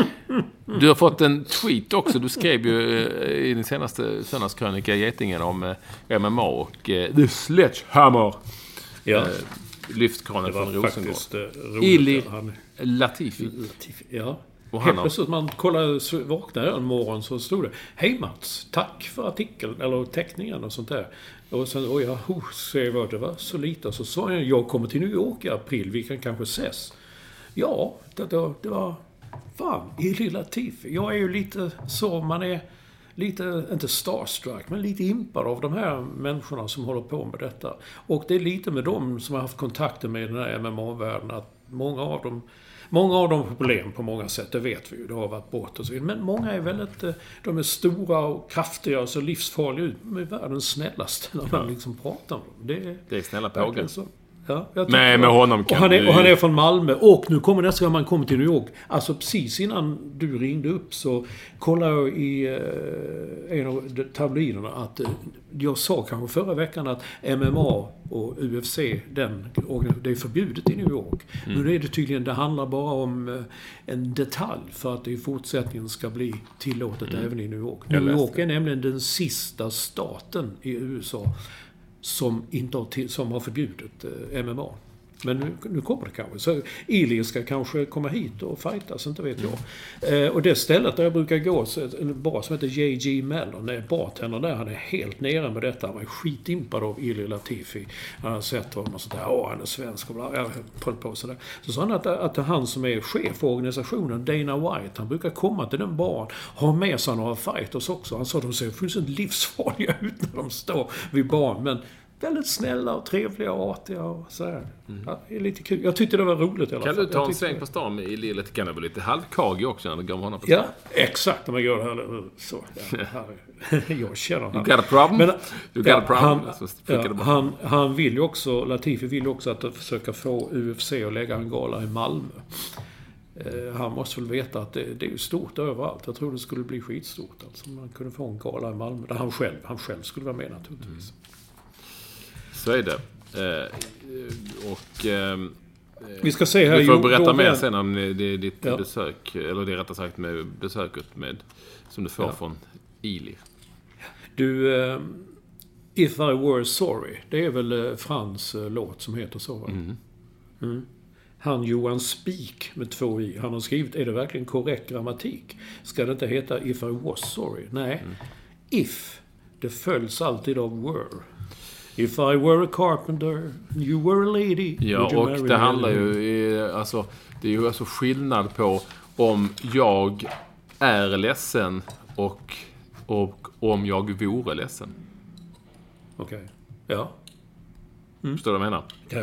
Du har fått en tweet också. Du skrev ju i din senaste söndagskrönika Getingen om MMA och The Sledgehammer. Ja. Lyftkranen från Rosengård. Ili Latifi. Ja. Och helt plötsligt man vaknade en morgon så stod det: hej Mats, tack för artikeln eller teckningen och sånt där. Och sen, det var så lite. Så sa jag kommer till New York i april, vi kan kanske ses. Ja, det var fan, Ili Latifi. Jag är ju lite så, man är lite, inte starstruck, men lite impad av de här människorna som håller på med detta. Och det är lite med dem som har haft kontakter med den här MMA-världen, att många av dem har problem på många sätt, det vet vi ju, det har varit bort och så vidare. Men många är väldigt, de är stora och kraftiga och så livsfarliga ut. De är världens snällaste när man liksom pratar om dem. Det är snälla pågar. Ja, med honom kan han är från Malmö. Och nu kommer nästa gång man kommer till New York. Alltså precis innan du ringde upp så kollade jag i en av tabloiderna att jag sa kanske förra veckan att MMA och UFC, det är förbjudet i New York. Nu är det tydligen, det handlar bara om en detalj för att det i fortsättningen ska bli tillåtet även i New York. New York är nämligen den sista staten i USA som har förbjudit MMA. Men nu kommer det kanske. Så Ili ska kanske komma hit och fightas, inte vet jag. Och det stället där jag brukar gå, en bar som heter J.G. Mellon, är bartender där, han är helt nere med detta. Han är skitimpad av Ili Latifi. Han har sett honom och sådär, han är svensk och bla, jag höll på sådär. Så sa han att han som är chef för organisationen, Dana White, han brukar komma till den baren, ha med sig några fighters också. Han sa att de ser fullständigt livsfarliga ut när de står vid baren, men väldigt snälla och trevliga och artiga och så här. Ja, det är lite kul. Jag tyckte det var roligt i alla fall. Kan du ta en sväng på stan med Ili lite? Kan det vara lite halvkagig också när du går honom på stan? Ja, exakt. När man gör det här så. Jag känner han. You got a problem? Han vill ju också, Latifi vill ju också att försöka få UFC att lägga en gala i Malmö. Han måste väl veta att det är ju stort överallt. Jag tror det skulle bli skitstort. Alltså man kunde få en gala i Malmö där han själv skulle vara med naturligtvis. Så är det. Vi ska se här. Du får berätta mer sen om ditt besök. Eller det rättare sagt med besöket som du får från Ili. Du, If I Were Sorry. Det är väl Frans låt som heter så, va? Han Johan Spik med 2 i. Han har skrivit, är det verkligen korrekt grammatik? Ska det inte heta If I Was Sorry? Nej. If. Det följs alltid av were. If I were a carpenter, you were a lady. Ja, och det handlar ju det är ju alltså skillnad på om jag är ledsen och om jag vore ledsen. Okej. Ja. Förstår du vad jag menar? Ja.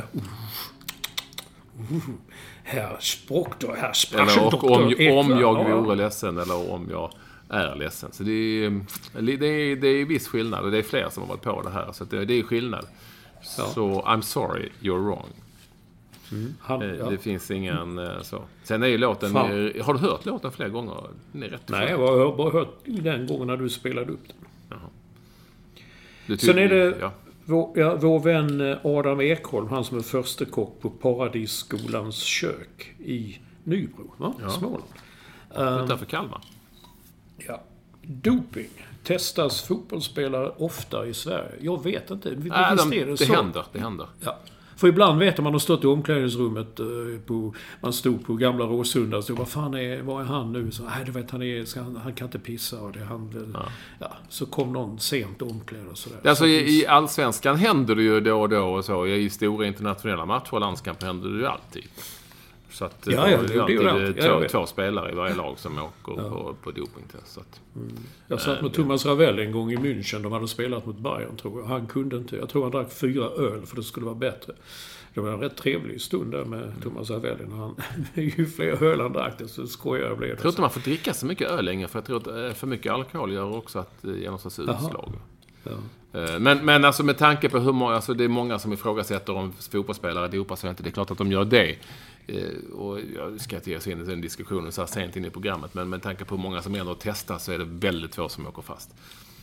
Herr Språkdoktor. Eller om jag vore ledsen eller om jag är ledsen. Så det är viss skillnad och det är fler som har varit på det här. Så det är skillnad. Ja. Så I'm sorry, you're wrong. Det finns ingen så. Sen är ju låten... Har du hört låten flera gånger? Den är rätt. Nej, jag har bara hört den gången när du spelade upp den. Jaha. Sen är det vår vän Adam Ekholm, han som är förste kock på Paradisskolans kök i Nybro, Småland. Utanför Kalmar. Ja. Doping. Testas fotbollsspelare ofta i Sverige? Jag vet inte. Det händer. Ja. För ibland vet man har stått i omklädningsrummet man stod på gamla Råsunda så vad är han nu? Så du vet han kan inte pissa och det han så kom någon sent omklädd och sådär. Alltså i allsvenskan händer det ju då och då och så. I stora internationella matcher och landskamper händer det ju alltid. Så att det är alltid två spelare i varje lag som åker på dopingtest. Jag satt med Thomas Ravel en gång i München. De hade spelat mot Bayern, tror jag. Han kunde inte. Jag tror han drack 4 öl för det skulle vara bättre. Det var en rätt trevlig stund där med Thomas Ravel. Ju fler öl han drack, så skojade blev det. Jag tror inte man får dricka så mycket öl längre. För jag tror att för mycket alkohol gör också att genomförs utslag. Ja. Men alltså med tanke på hur många, alltså det är många som ifrågasätter om fotbollsspelare dopar sig inte. Det är klart att de gör det. Och jag ska inte ge oss in i den diskussionen så här sent in i programmet, men med tanke på hur många som ändå testar så är det väldigt få som åker fast.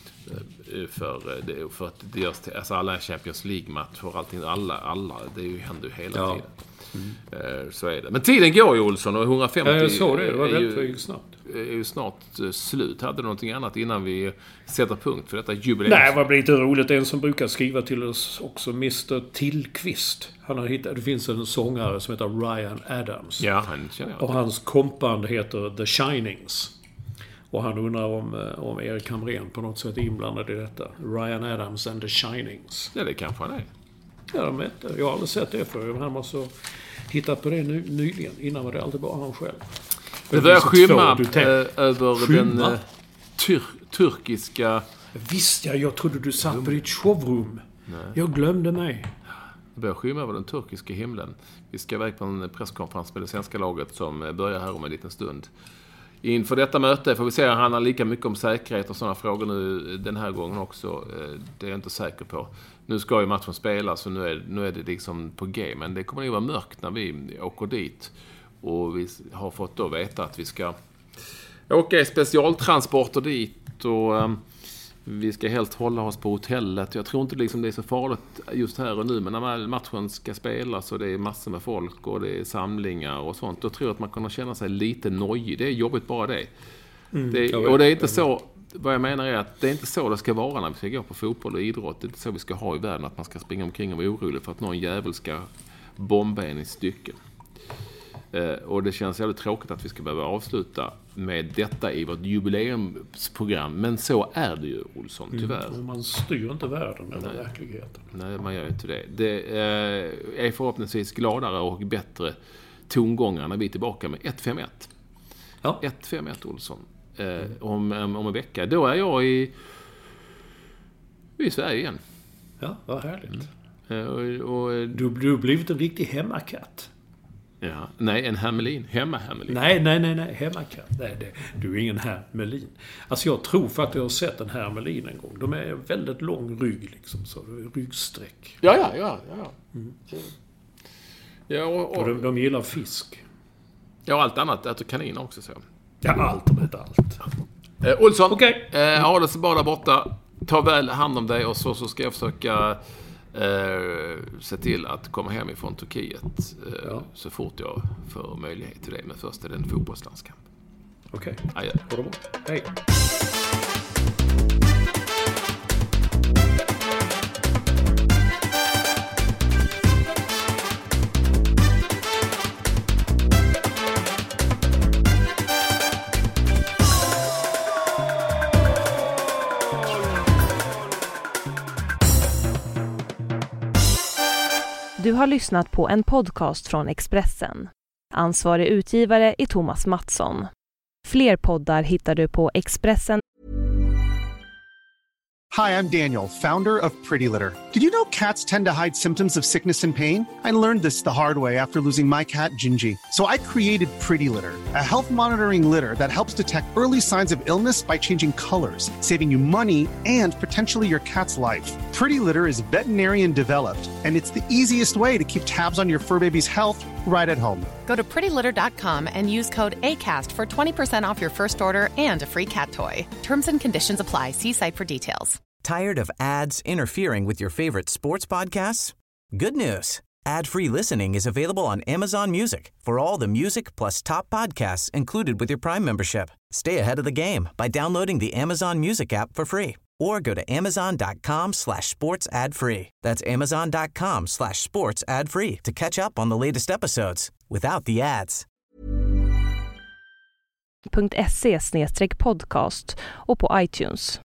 För att det görs till, alltså alla Champions League-match och allting, alla det händer ju hela tiden. Så är det. Men tiden går ju, Olsson, och 150 jag såg det var rätt snabbt. Är ju snart slut. Hade du någonting annat innan vi sätter punkt för detta jubileum? Nej, vad blir lite roligt. En som brukar skriva till oss också, Mr. Tillqvist. Det finns en sångare som heter Ryan Adams. Ja, han känner jag. Och hans kompband heter The Shinings. Och han undrar om Erik Hamrén på något sätt är inblandad i detta. Ryan Adams and The Shinings. Ja, det kanske han är. Ja, de vet det. Jag har aldrig sett det för. Han måste ha hittat på det nyligen. Innan var det alltid bara han själv. Det börjar skymma över den turkiska... Visst, jag trodde du satt på ditt showroom. Nej. Jag glömde mig. Det börjar skymma över den turkiska himlen. Vi ska iväg på en presskonferens med det svenska laget som börjar här om en liten stund. Inför detta möte får vi se att han har lika mycket om säkerhet och sådana frågor nu den här gången också. Det är jag inte säker på. Nu ska ju matchen spelas och nu är det liksom på G. Men det kommer ju vara mörkt när vi åker dit. Och vi har fått då veta att vi ska åka i specialtransporter dit. Och vi ska helt hålla oss på hotellet. Jag tror inte liksom det är så farligt just här och nu. Men när matchen ska spelas och det är massor med folk och det är samlingar och sånt. Då tror jag att man kan känna sig lite nojig. Det är jobbigt bara det. Och det är inte så... Vad jag menar är att det är inte så det ska vara när vi ska gå på fotboll och idrott. Det är inte så vi ska ha i världen, att man ska springa omkring och vara orolig för att någon jävel ska bomba en i stycken. Och det känns jävligt tråkigt att vi ska behöva avsluta med detta i vårt jubileumsprogram. Men så är det ju, Olsson, tyvärr. Man styr inte världen eller verkligheten. Nej, man gör inte det. Det är förhoppningsvis gladare och bättre tongångar när vi är tillbaka med 1-5-1. Ja. 1-5-1, Olsson. Om en vecka. Då är jag i Sverige igen. Ja, vad härligt. Och du har blivit en riktig hemmakatt. Ja, nej, en hermelin. Hemmahermelin. Nej, hemmakatt. Nej, du är ingen hermelin. Alltså jag tror faktiskt jag har sett en hermelin en gång. De är väldigt lång rygg liksom, så ryggsträck. Ja. Mm. Ja, och de gillar fisk. Ja, allt annat äter kaniner också så. Ja, allt. Olsson, okay. Ha det så bara där borta. Ta väl hand om dig och så ska jag försöka se till att komma hem ifrån Turkiet så fort jag får möjlighet till det. Men först är det en fotbollslandskamp. Okej. Adjö. Ha det bra. Hej. Du har lyssnat på en podcast från Expressen. Ansvarig utgivare är Thomas Mattsson. Fler poddar hittar du på Expressen. Hi, I'm Daniel, founder of Pretty Litter. Did you know cats tend to hide symptoms of sickness and pain? I learned this the hard way after losing my cat, Gingy. So I created Pretty Litter, a health monitoring litter that helps detect early signs of illness by changing colors, saving you money and potentially your cat's life. Pretty Litter is veterinarian developed, and it's the easiest way to keep tabs on your fur baby's health right at home. Go to prettylitter.com and use code ACAST for 20% off your first order and a free cat toy. Terms and conditions apply. See site for details. Tired of ads interfering with your favorite sports podcasts? Good news. Ad-free listening is available on Amazon Music for all the music plus top podcasts included with your Prime membership. Stay ahead of the game by downloading the Amazon Music app for free or go to amazon.com/sports ad free. That's amazon.com/sports ad free to catch up on the latest episodes without the ads. .se/podcast och på iTunes.